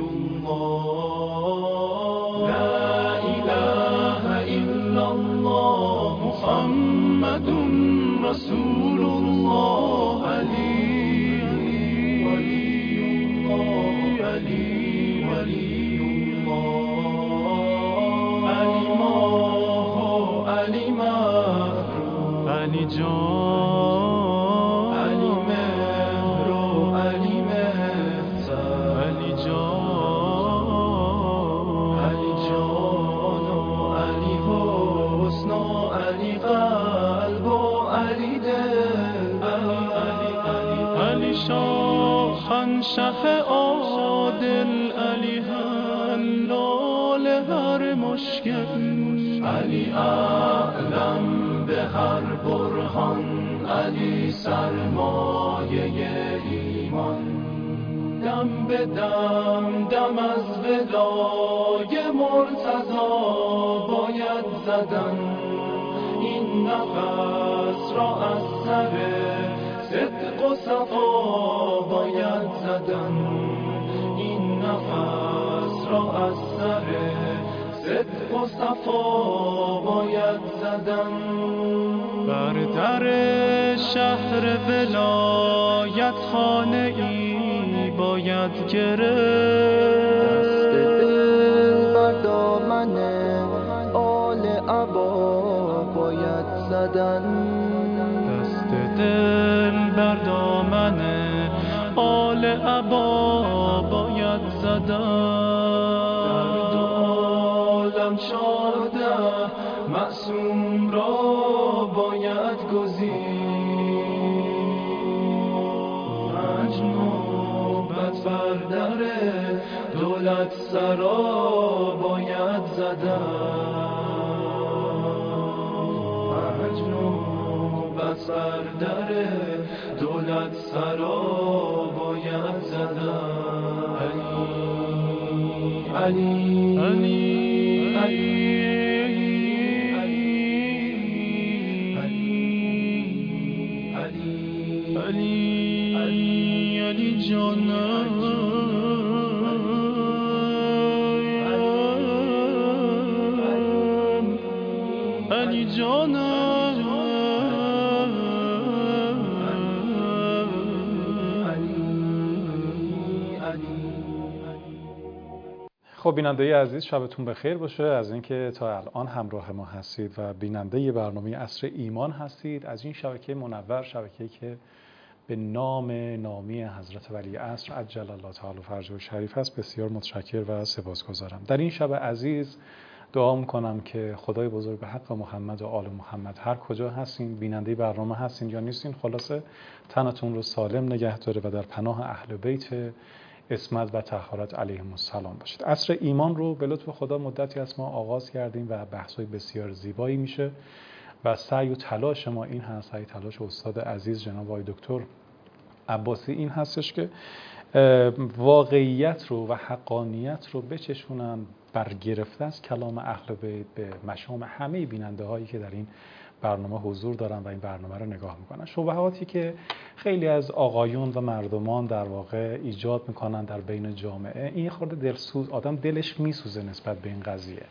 الله لا اله الا الله محمد رسول الله علی ولی الله علی ولی علی جان علی مهر و علی مهتر علی جان علی جان و علی حسن و علی قلب و علی دل علی علی علی شاخن شه عادل علی حلال هر مشکل علی اعلم به هر برهان علی سرمایه ایمان دم به دم دم از ولای مرتضی باید زدن این نفس را از سر صدق و صفا باید زدن این نفس را از سر صدق و صفا باید زدن بر در شهر ولایت خانه ای باید گرفت دست دل بر دامن آل عبا باید زدن دست دل بر دامن آل عبا باید زدن شاده معصوم را باید گزید پنج نوبت بر در دولت سرا باید زدن پنج نوبت بر در دولت سرا باید زدن علی علی علی جان علی جان خب بیننده عزیز شبتون بخیر باشه از اینکه تا الان همراه ما هستید و بیننده برنامه عصر ایمان هستید از این شبکه منور، شبکه‌ای که به نام نامی حضرت ولی عصر عجل الله تعالی فرجه شریف است. بسیار متشکر و سپاسگزارم. در این شب عزیز دعا میکنم که خدای بزرگ به حق محمد و آل محمد هر کجا هستین، بیننده برنامه هستین یا نیستین، خلاصه تنتون رو سالم نگه داره و در پناه اهل بیت عصمت و طهارت علیهم السلام باشید. عصر ایمان رو به لطف خدا مدتی از ما آغاز کردیم و بحث‌های بسیار زیبایی میشه و سعی و تلاش ما این هست، سعی تلاش استاد عزیز جناب آقای دکتر عباسی این هستش که واقعیت رو و حقانیت رو بچشونن برگرفته از کلام اهل بیت به مشام همه بیننده هایی که در این برنامه حضور دارن و این برنامه رو نگاه میکنن. شبهاتی که خیلی از آقایون و مردمان در واقع ایجاد میکنن در بین جامعه، این خورده دلسوز، آدم دلش میسوزه نسبت به این قضیه.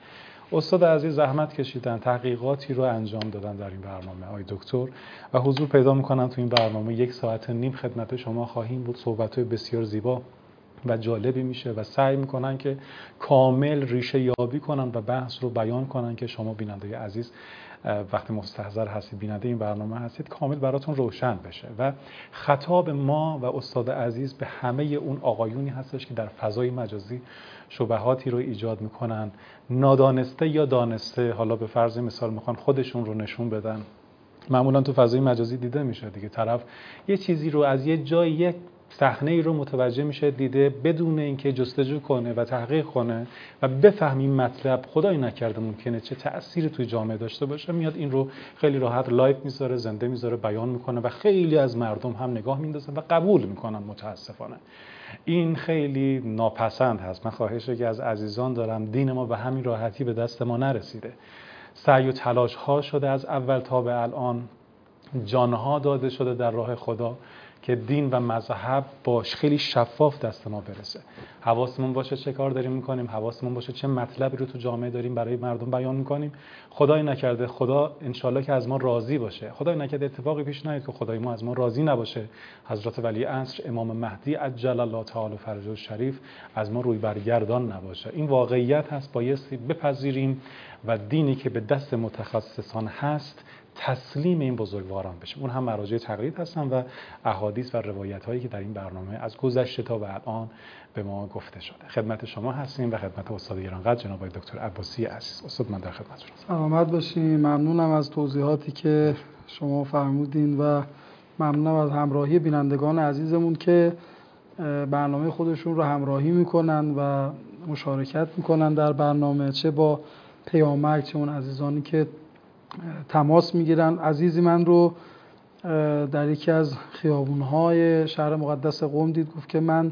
استاد عزیز زحمت کشیدن، تحقیقاتی رو انجام دادن در این برنامه آقای دکتر و حضور پیدا میکنن تو این برنامه. یک ساعت و نیم خدمت شما خواهیم بود، صحبت‌های بسیار زیبا و جالبی میشه و سعی میکنن که کامل ریشه یابی کنن و بحث رو بیان کنن که شما بیننده عزیز وقتی مستحضر هستید، بیننده این برنامه هستید، کامل براتون روشن بشه. و خطاب ما و استاد عزیز به همه اون آقایونی هستش که در فضای مجازی شبهاتی رو ایجاد میکنن، نادانسته یا دانسته، حالا به فرض مثال میخوان خودشون رو نشون بدن. معمولا تو فضای مجازی دیده میشه دیگه، طرف یه چیزی رو از یه جای، یک صحنه ای رو متوجه میشه دیده بدون اینکه جستجو کنه و تحقیق کنه و بفهمی مطلب خدای نکرده ممکنه چه تأثیری توی جامعه داشته باشه، میاد این رو خیلی راحت لایو میذاره، زنده میذاره، بیان میکنه و خیلی از مردم هم نگاه میندازن و قبول میکنن. متاسفانه این خیلی ناپسند هست. من خواهشی که از عزیزان دارم، دین ما به همین راحتی به دست ما نرسیده. سعی و تلاش ها شده از اول تا به الان، جانها داده شده در راه خدا که دین و مذهب باش خیلی شفاف دست ما برسه. حواسمون باشه چه کار داریم میکنیم، حواسمون باشه چه مطلبی رو تو جامعه داریم برای مردم بیان میکنیم. خدای نکرده خدا انشالله که از ما راضی باشه، خدای نکرده اتفاقی پیش نیاد که خدای ما از ما راضی نباشه، حضرت ولی عصر امام مهدی عجل الله تعالی فرجه الشریف از ما روی برگردان نباشه. این واقعیت هست، بایستی بپذیریم و دینی که به دست متخصصان هست تسلیم این بزرگواران بشیم. اون هم مراجع تقلید هستن و احادیث و روایت هایی که در این برنامه از گذشته تا به الان به ما گفته شده. خدمت شما هستیم و خدمت استاد گرانقدر جناب آقای دکتر عباسی عزیز. استاد من در خدمتتون هستم. سلامت باشین. ممنونم از توضیحاتی که شما فرمودین و ممنونم از همراهی بینندگان عزیزمون که برنامه خودشون رو همراهی میکنن و مشارکت میکنن در برنامه، چه با پیامک چه اون عزیزانی که تماس میگیرن. عزیزی من رو در یکی از خیابونهای شهر مقدس قم دید، گفت که من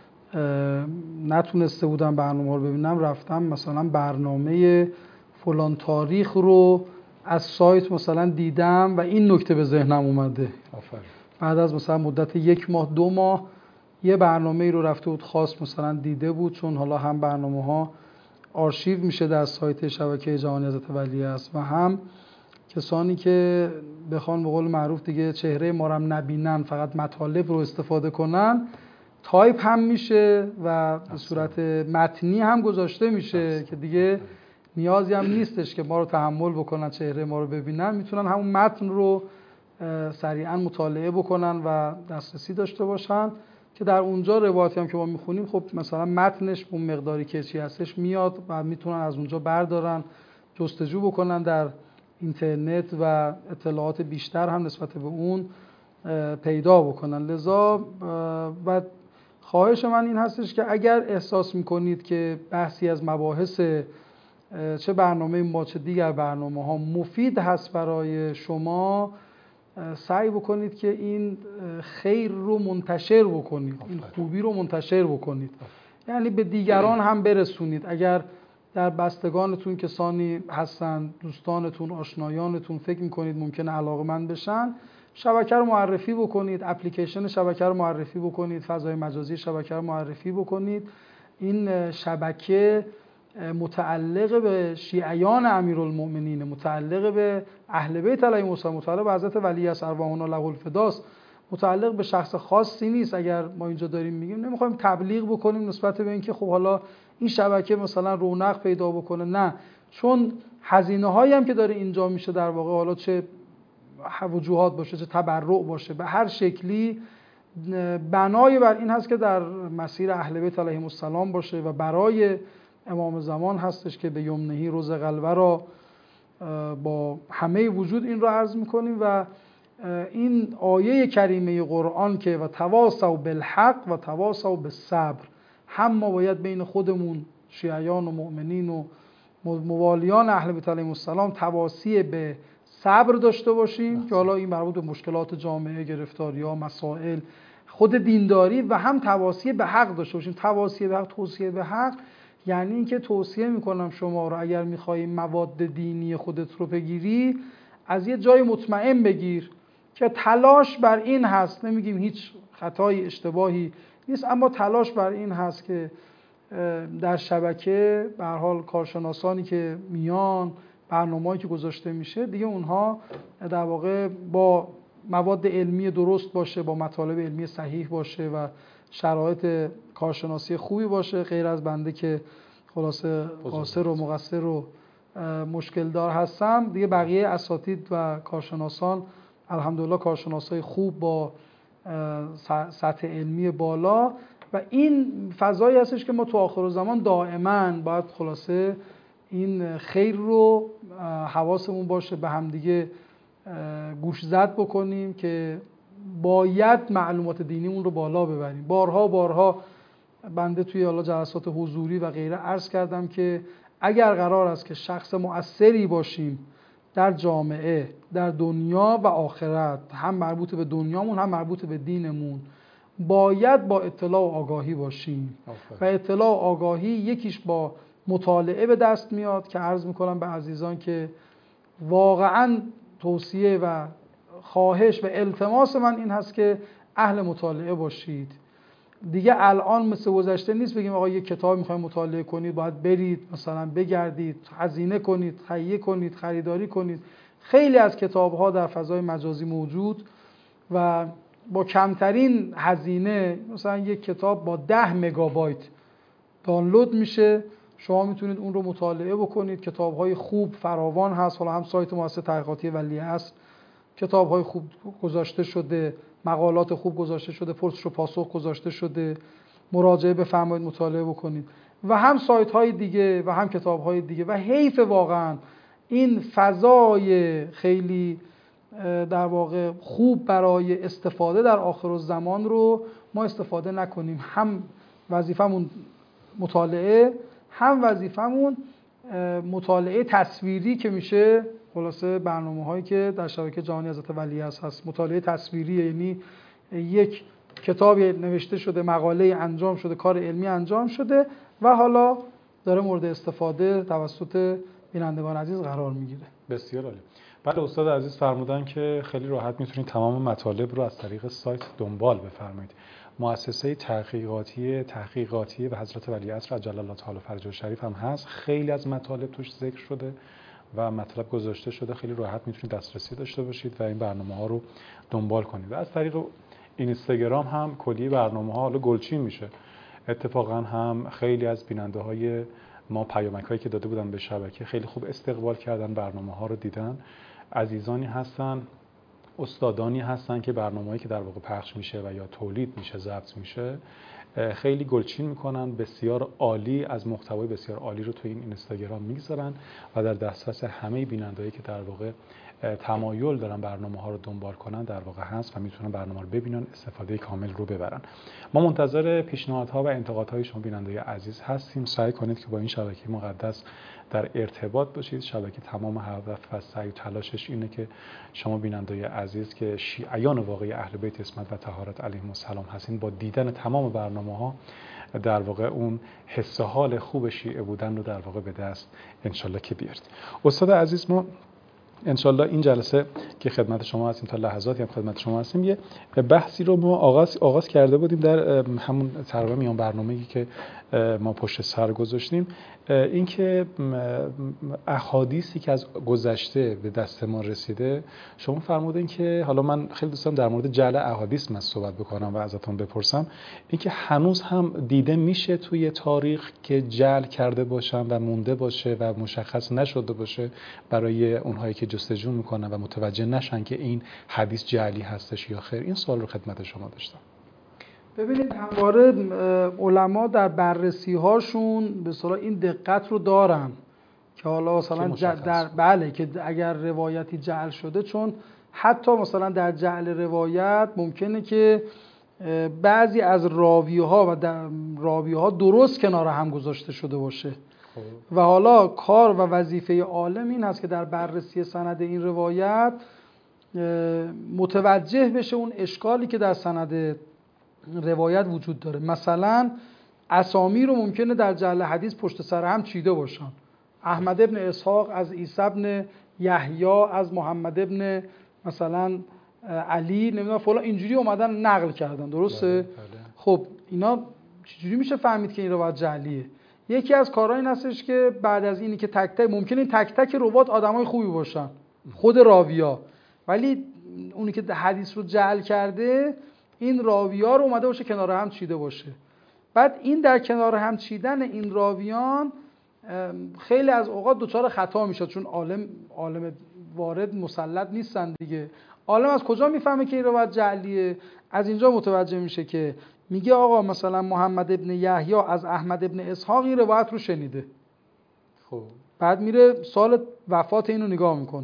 نتونسته بودم برنامه رو ببینم، رفتم مثلا برنامه فلان تاریخ رو از سایت مثلا دیدم و این نکته به ذهنم اومده. آفرین. بعد از مثلا مدت یک ماه دو ماه یه برنامه رو رفته بود خاص مثلا دیده بود، چون حالا هم برنامه ها آرشیو میشه در سایت شبکه جهانی حضرت ولی است و هم کسانی که بخوان به قول معروف دیگه چهره ما رو هم نبینن، فقط مطالب رو استفاده کنن، تایپ هم میشه و به صورت متنی هم گذاشته میشه که دیگه نیازی هم نیستش که ما رو تحمل بکنن چهره ما رو ببینن، میتونن همون متن رو سریعا مطالعه بکنن و دسترسی داشته باشن که در اونجا روایتی هم که ما میخونیم خب مثلا متنش اون مقداری که چی هستش میاد و میتونن از اونجا بردارن، جستجو بکنن در اینترنت و اطلاعات بیشتر هم نسبت به اون پیدا بکنن. لذا و خواهش من این هستش که اگر احساس میکنید که بحثی از مباحث چه برنامه ما چه دیگر برنامه ها مفید هست برای شما، سعی بکنید که این خیر رو منتشر بکنید، این خوبی رو منتشر بکنید، یعنی به دیگران هم برسونید. اگر در بستگانتون کسانی هستن، دوستانتون، آشنایانتون فکر میکنید ممکنه علاقه‌مند بشن، شبکه رو معرفی بکنید، اپلیکیشن شبکه رو معرفی بکنید، فضای مجازی شبکه رو معرفی بکنید. این شبکه متعلق به شیعیان امیرالمؤمنین، متعلق به اهل بیت علیهم السلام، متعلق به حضرت ولی عصر ارواحنا له الفداست، متعلق به شخص خاصی نیست. اگر ما اینجا داریم میگیم نمیخوایم تبلیغ بکنیم نسبت به اینکه خب حالا این شبکه مثلا رونق پیدا بکنه، نه، چون هزینه هایی هم که داره اینجا میشه در واقع حالا چه وجوهات باشه چه تبرع باشه به هر شکلی بنای بر این هست که در مسیر اهل بیت علیهم السلام باشه و برای امام زمان هستش که به یمنهی روز قلبه را با همه وجود این رو عرض میکنیم و این آیه کریمه قرآن که و تواصوا بالحق و تواصوا بالصبر، هم ما باید بین خودمون شیعیان و مؤمنین و موالیان اهل بیت علیهم السلام تواصی به صبر داشته باشیم که حالا این مربوط به مشکلات جامعه، گرفتاری‌ها، مسائل خود دینداری، و هم تواصی به حق داشته باشیم. تواصی به حق، توصیه به حق یعنی اینکه توصیه میکنم شما رو اگر میخوای مواد دینی خودت رو بگیری از یه جای مطمئن بگیر که تلاش بر این هست، نمیگیم هیچ خطای اشتباهی نیست، اما تلاش بر این هست که در شبکه به هر حال کارشناسانی که میان، برنامه‌ای که گذاشته میشه دیگه اونها در واقع با مواد علمی درست باشه، با مطالب علمی صحیح باشه و شرایط کارشناسی خوبی باشه، غیر از بنده که خلاصه قاصر و مقصر و مشکل دار هستم، دیگه بقیه اساتید و کارشناسان الحمدلله کارشناسای خوب با سطح علمی بالا و این فضایی هستش که ما تو آخر الزمان دائما باید خلاصه این خیر رو حواسمون باشه به همدیگه گوش زد بکنیم که باید معلومات دینیمون رو بالا ببریم. بارها بارها بنده توی حالا جلسات حضوری و غیره عرض کردم که اگر قرار است که شخص مؤثری باشیم در جامعه، در دنیا و آخرت، هم مربوط به دنیامون هم مربوط به دینمون، باید با اطلاع و آگاهی باشیم. آفره. و اطلاع و آگاهی یکیش با مطالعه به دست میاد که عرض میکنم به عزیزان که واقعاً توصیه و خواهش و التماس من این هست که اهل مطالعه باشید. دیگه الان مثل گذشته نیست بگیم آقا یک کتاب میخوایم مطالعه کنید باید برید مثلا بگردید، هزینه کنید، تهیه کنید، خریداری کنید. خیلی از کتاب‌ها در فضای مجازی موجود و با کمترین هزینه مثلا یک کتاب با ده مگابایت دانلود میشه، شما میتونید اون رو مطالعه بکنید. کتاب‌های خوب فراوان هست، حالا هم سایت مؤسسه تحقیقاتی ولیعصر است، کتاب‌های خوب گذاشته شده، مقالات خوب گذاشته شده، پرسش و پاسخ گذاشته شده، مراجعه بفرمایید مطالعه بکنید و هم سایت‌های دیگه و هم کتاب‌های دیگه. و حیف واقعا این فضای خیلی در واقع خوب برای استفاده در آخرالزمان رو ما استفاده نکنیم. هم وظیفمون مطالعه، هم وظیفمون مطالعه تصویری که میشه خلاصه برنامه‌هایی که در شبکه جهانی حضرت ولیعصر هست. مطالعه تصویری یعنی یک کتابی نوشته شده، مقاله انجام شده، کار علمی انجام شده و حالا داره مورد استفاده توسط بینندگان عزیز قرار میگیره. بسیار عالی. بله استاد عزیز فرمودن که خیلی راحت میتونید تمام مطالب رو از طریق سایت دنبال بفرمایید. مؤسسه تحقیقاتی تحقیقاتی و حضرت ولیعصر عجل الله تعالی فرجه شریف هم هست. خیلی از مطالب توش ذکر شده و مطلب گذاشته شده، خیلی راحت میتونید دسترسی داشته باشید و این برنامه ها رو دنبال کنید. و از طریق اینستاگرام هم کلی برنامه ها حالا گلچین میشه. اتفاقا هم خیلی از بیننده های ما پیامک هایی که داده بودن به شبکه خیلی خوب استقبال کردن، برنامه ها رو دیدن. عزیزانی هستن، استادانی هستن که برنامه‌ای که در واقع پخش میشه و یا تولید میشه، ضبط میشه، خیلی گلچین میکنن، بسیار عالی از محتوای بسیار عالی رو تو این اینستاگرام میگذارن و در دسترس همه بینندهایی که در واقع تمایل دارن برنامه ها رو دنبال کنن در واقع هست و میتونن برنامه رو ببینن، استفاده کامل رو ببرن. ما منتظر پیشنهادها و انتقادهای شما بیننده عزیز هستیم. سعی کنید که با این شبکه مقدس در ارتباط باشید. شبکه تمام هدف و سعی و تلاشش اینه که شما بیننده عزیز که شیعیان واقعی اهل بیت عصمت و طهارت علیهم السلام هستین، با دیدن تمام برنامه‌ها در واقع اون حس حال خوب شیعه بودن رو در واقع به دست انشالله که بیارید. استاد عزیز، ما انشالله این جلسه که خدمت شما هستیم تا لحظاتی هم خدمت شما هستیم، یه بحثی رو ما آغاز آغاز کرده بودیم در همون تقریبا میان برنامه‌ای که ما پشت سر گذاشتیم، این که احادیثی که از گذشته به دست ما رسیده، شما فرمودین که حالا من خیلی دوست دارم در مورد جعل احادیث من صحبت بکنم و ازتون بپرسم، این که هنوز هم دیده میشه توی تاریخ که جعل کرده باشن و مونده باشه و مشخص نشده باشه برای اونهایی که جستجو میکنن و متوجه نشن که این حدیث جعلی هستش یا خیر؟ این سوال رو خدمت شما داشتم. ببینید همواره علما در بررسی هاشون به اصطلاح این دقت رو دارن که حالا مثلا در بله که اگر روایتی جعل شده، چون حتی مثلا در جعل روایت ممکنه که بعضی از راویها و راویها درست کنار هم گذاشته شده باشه و حالا کار و وظیفه عالم این هست که در بررسی سند این روایت متوجه بشه اون اشکالی که در سند روایت وجود داره. مثلا اسامی رو ممکنه در جعل حدیث پشت سر هم چیده باشن. احمد ابن اسحاق از عیسی ابن یحیی از محمد ابن مثلا علی نمیدونم فلان اینجوری اومدن نقل کردن، درسته؟ بله، بله. خب اینا چجوری میشه فهمید که این روایت جعلیه؟ یکی از کارهای این هستش که بعد از اینی که تک تک ممکنه این تک تک روات آدمای خوبی باشن، خود راویا، ولی اونی که حدیث رو جعل کرده این راویا رو اومده باشه کنار هم چیده باشه. بعد این در کنار هم چیدن این راویان خیلی از اوقات دچار خطا میشه، چون عالم عالم وارد مسلط نیستن دیگه. عالم از کجا میفهمه که این روایت جعلیه؟ از اینجا متوجه میشه که میگه آقا مثلا محمد ابن یحیی از احمد ابن اسحاق این روایت رو شنیده. خب بعد میره سال وفات اینو نگاه میکنه،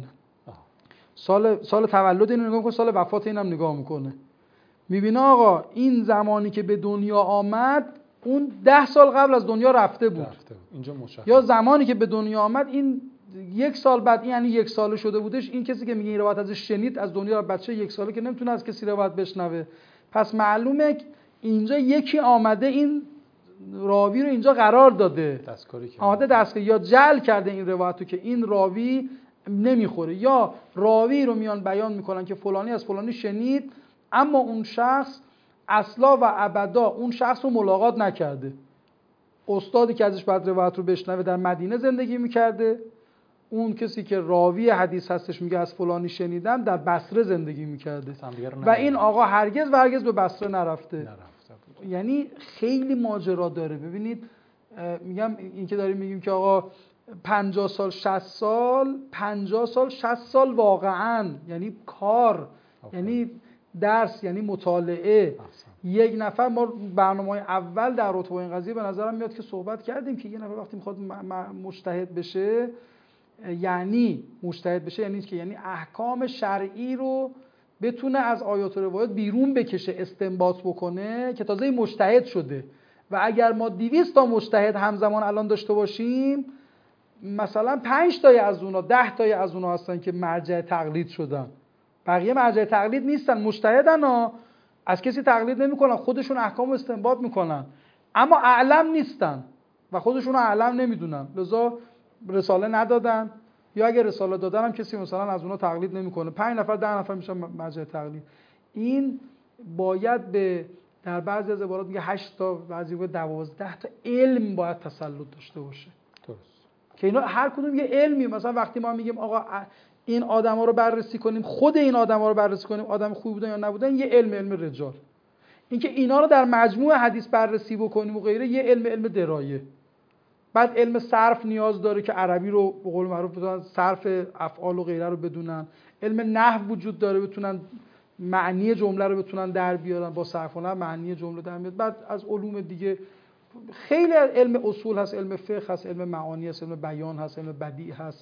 سال سال تولد اینو نگاه میکنه، سال وفات اینم نگاه میکنه، میبینه آقا این زمانی که به دنیا آمد اون ده سال قبل از دنیا رفته بود, رفته بود. اینجا مشخص. یا زمانی که به دنیا آمد این یک سال بعد، یعنی یک ساله شده بودش. این کسی که میگه این روایت ازش شنید از دنیا، بچه یک ساله که نمیتونه از کسی روایت بشنوه. پس معلومه اینجا یکی آمده این راوی رو اینجا قرار داده، دستکاری کرده، آمده دستکاری یا جعل کرده این روایت رو که این راوی نمیخوره، یا راوی رو میان بیان میکنن که فلانی از فلانی شنید اما اون شخص اصلا و ابدا اون شخص رو ملاقات نکرده. استادی که ازش بعد روایت رو بشنوه در مدینه زندگی میکرده، اون کسی که راوی حدیث هستش میگه از فلانی شنیدم در بصره زندگی میکرده و این آقا هرگز و هرگز به بصره نرفته. نرفته بود. یعنی خیلی ماجرا داره. ببینید میگم این که داریم میگیم که آقا پنجاه سال شصت سال پنجاه سال شصت سال واقعا یعنی کار، یعنی درس، یعنی مطالعه. احسن. یک نفر، ما برنامه‌های اول در رابطه با این قضیه به نظرم میاد که صحبت کردیم که یه نفر وقتی میخواد مجتهد بشه، یعنی مجتهد بشه یعنی که یعنی احکام شرعی رو بتونه از آیات و روایات بیرون بکشه، استنباط بکنه، که تازه مجتهد شده. و اگر ما دویست تا مجتهد همزمان الان داشته باشیم، مثلا پنج تای از اونا، ده تای از اونا هستن که مرجع تقلید شدن، بقیه مرجع تقلید نیستن، مجتهدن ها، از کسی تقلید نمیکنن، خودشون احکام استنباط میکنن اما اعلم نیستن و خودشون اعلم نمیدونن، لذا رساله ندادن، یا اگه رساله دادن هم کسی مثلا از اونا تقلید نمیکنه، پنج نفر ده نفر میشن مرجع تقلید. این باید به در بعضی از عبارات میگه هشت تا، بعضی میگه دوازده تا علم باید تسلط داشته باشه. درست. که اینا هر کدوم یه علمی. مثلا وقتی ما میگیم آقا این آدما رو بررسی کنیم، خود این آدما رو بررسی کنیم آدم خوبی بودن یا نبودن، یه علم علم رجال. اینکه اینا رو در مجموع حدیث بررسی بکنیم و غیره، یه علم علم درایه. بعد علم صرف نیاز داره که عربی رو به قول معروف بدونن، صرف افعال و غیره رو بدونن. علم نحو وجود داره بتونن معنی جمله رو بتونن در بیارن، با صرف و نحو معنی جمله در میاد. بعد از علوم دیگه خیلی علم اصول هست، علم فقه هست، علم معانی هست، علم بیان هست، علم بدیع هست،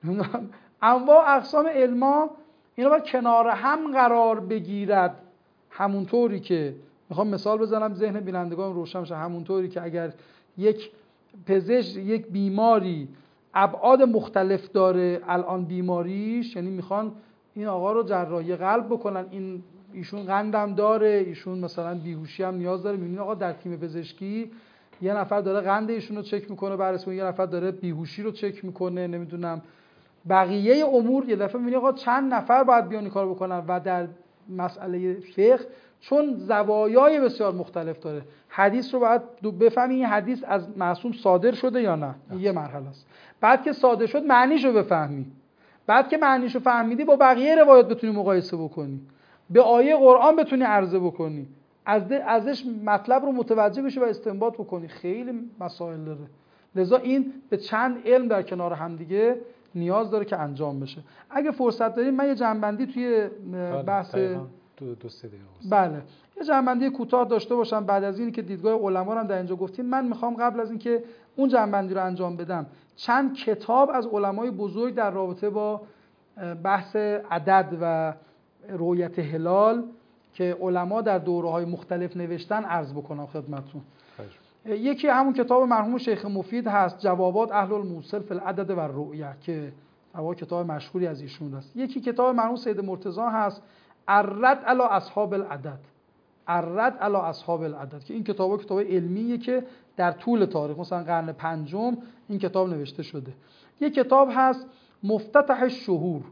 انواع اقسام علما. اینا باید کنار هم قرار بگیرد. همونطوری که میخوام مثال بزنم ذهن بینندگان روشن شه، همونطوری که اگر یک پزشک، یک بیماری ابعاد مختلف داره الان بیماریش، یعنی میخوان این آقا رو جراحی قلب بکنن، این ایشون قندم داره، ایشون مثلا بیهوشی هم نیاز داره، میبینید آقا در تیم پزشکی یه نفر داره قند ایشون رو چک میکنه بررسی، یه نفر داره بیهوشی رو چک میکنه، نمیدونم بقیه امور. یه دفعه میبینید آقا چند نفر باید بیان این کارو بکنن. و در مسئله فقه چون زوایای بسیار مختلف داره، حدیث رو باید بفهمی این حدیث از معصوم صادر شده یا نه، این یه مرحله است. بعد که صادر شد معنیش رو بفهمی، بعد که معنیش رو فهمیدی با بقیه روایات بتونی مقایسه بکنی، به آیه قرآن بتونی عرضه بکنی، از ازش مطلب رو متوجه بشی و استنباط بکنی. خیلی مسائل داره. لذا این به چند علم در کنار هم دیگه نیاز داره که انجام بشه. اگه فرصت داریم من یه جنبندی توی بحث دو دو سه دقیقه بله یه جنبندی کوتاه داشته باشم بعد از این که دیدگاه علما رو هم در اینجا گفتیم. من میخوام قبل از اینکه اون جنبندی رو انجام بدم چند کتاب از علمای بزرگ در رابطه با بحث عدد و رؤیت هلال که علما در دوره‌های مختلف نوشتن عرض بکنم خدمتتون. یکی همون کتاب مرحوم شیخ مفید هست، جوابات اهل الموصل فی العدد و الرؤیه، که اول کتاب مشهوری از ایشون است. یکی کتاب مرحوم سید مرتضی هست، الرد علی اصحاب العدد، الرد علی اصحاب العدد، که این کتاب کتاب علمیه که در طول تاریخ مثلا قرن پنجم این کتاب نوشته شده. یک کتاب هست مفتتح الشهور،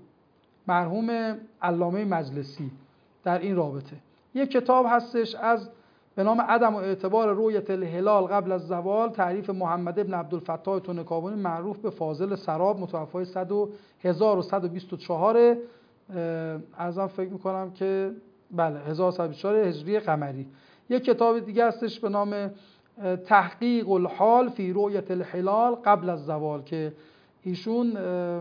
مرحوم علامه مجلسی در این رابطه. یک کتاب هستش از به نام عدم و اعتبار رؤیت الهلال قبل از زوال، تعریف محمد ابن عبدالفتاح تونکابونی معروف به فاضل سراب، متوفای هزار و صد و بیست و چهار، ازم فکر میکنم که بله هزار و صد و بیست و چهار هجری قمری. یک کتاب دیگه هستش به نام تحقیق الحال فی رؤیت الهلال قبل از زوال که ایشون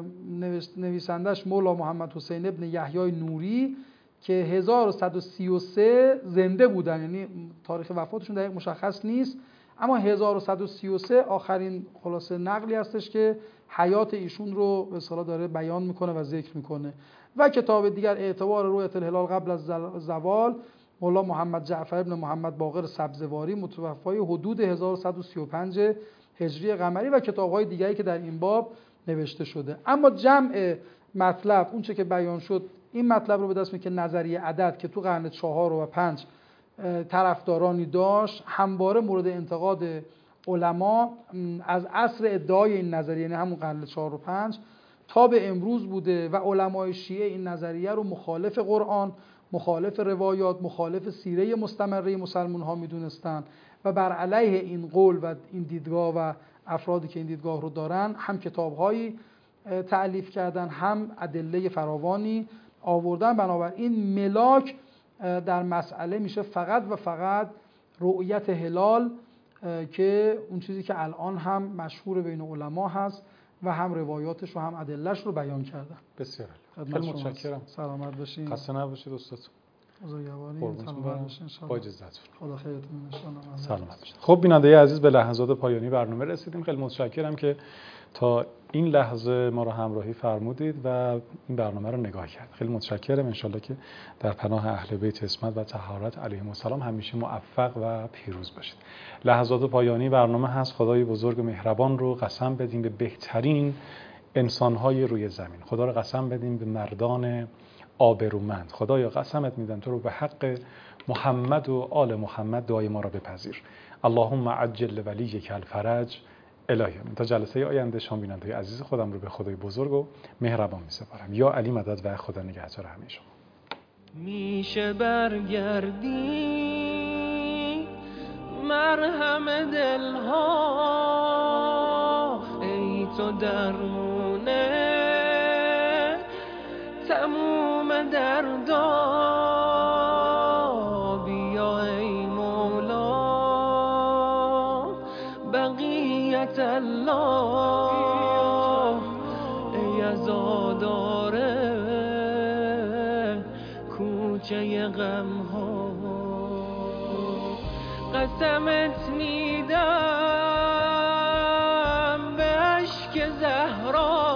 نویسندش مولا محمد حسین ابن یحیی نوری که هزار و صد و سی و سه زنده بودن، یعنی تاریخ وفاتشون دقیق مشخص نیست، اما هزار و صد و سی و سه آخرین خلاصه نقلی هستش که حیات ایشون رو به اصطلاح داره بیان میکنه و ذکر میکنه. و کتاب دیگر اعتبار رؤیت الهلال قبل از زوال، مولا محمد جعفر ابن محمد باقر سبزواری، متوفای حدود هزار و صد و سی و پنج هجری قمری، و کتاب‌های دیگری که در این باب نوشته شده. اما جمع مطلب اون چه که بیان شد این مطلب رو به دست میاره که نظریه عدد که تو قرن چهار و پنج طرفدارانی داشت همواره مورد انتقاد علما از عصر ادعای این نظریه، یعنی همون قرن چهار و پنج تا به امروز بوده و علمای شیعه این نظریه رو مخالف قرآن، مخالف روایات، مخالف سیره مستمره مسلمان ها میدونستن و بر علیه این قول و این دیدگاه و افرادی که این دیدگاه رو دارن هم کتاب‌هایی تألیف کردن، هم ادله فراوانی آوردن. بنابراین ملاک در مسئله میشه فقط و فقط رؤیت هلال که اون چیزی که الان هم مشهور بین علما هست و هم روایاتش و هم ادلهش رو بیان کردن. بسیار عالی. خیلی متشکرم. سلامت باشین. خسته نباشید استاد. بزرگواری سلامت باشین ان شاء با الله. اجازهتون. خدا خیرتون نشانه. سلامت باشید. خب بیننده عزیز به لحظات پایانی برنامه رسیدیم. خیلی متشکرم که تا این لحظه ما رو همراهی فرمودید و این برنامه رو نگاه کردید. خیلی متشکرم. ان شاءالله که در پناه اهل بیت عصمت و طهارت علیهم السلام همیشه موفق و پیروز باشید. لحظات پایانی برنامه هست. خدای بزرگ و مهربان رو قسم بدیم به بهترین انسان‌های روی زمین. خدا رو قسم بدیم به مردان آبرومند. خدایا قسمت میدم تو رو به حق محمد و آل محمد دعای ما را بپذیر. اللهم عجل ولیک الفرج. الهی تا جلسه آینده شما بیننده عزیز خودم رو به خدای بزرگ و مهربان می‌سپارم. یا علی مدد و خدا نگهدار همه شما. میشه برگردی مرهم دلها، ای تو درمونه تموم دردا، بیا ای مولا بقیت الله، ای عزاداره کوچه غم ها، قسمت میدم به اشک زهرا،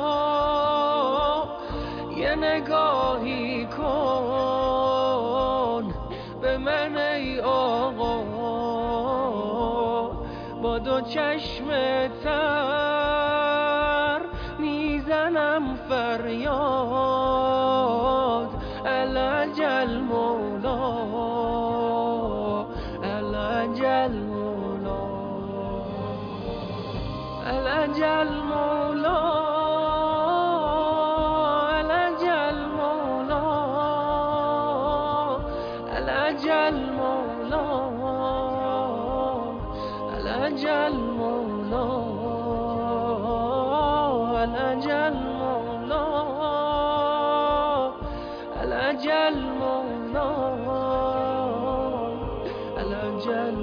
یه نگاهی کن به من ای آقا، با دو چشم تر میزنم فریاد، العجل مولا العجل مولا العجل مولا العجل مولا العجل مولا العجل مولا العجل مولا العجل مولا العجل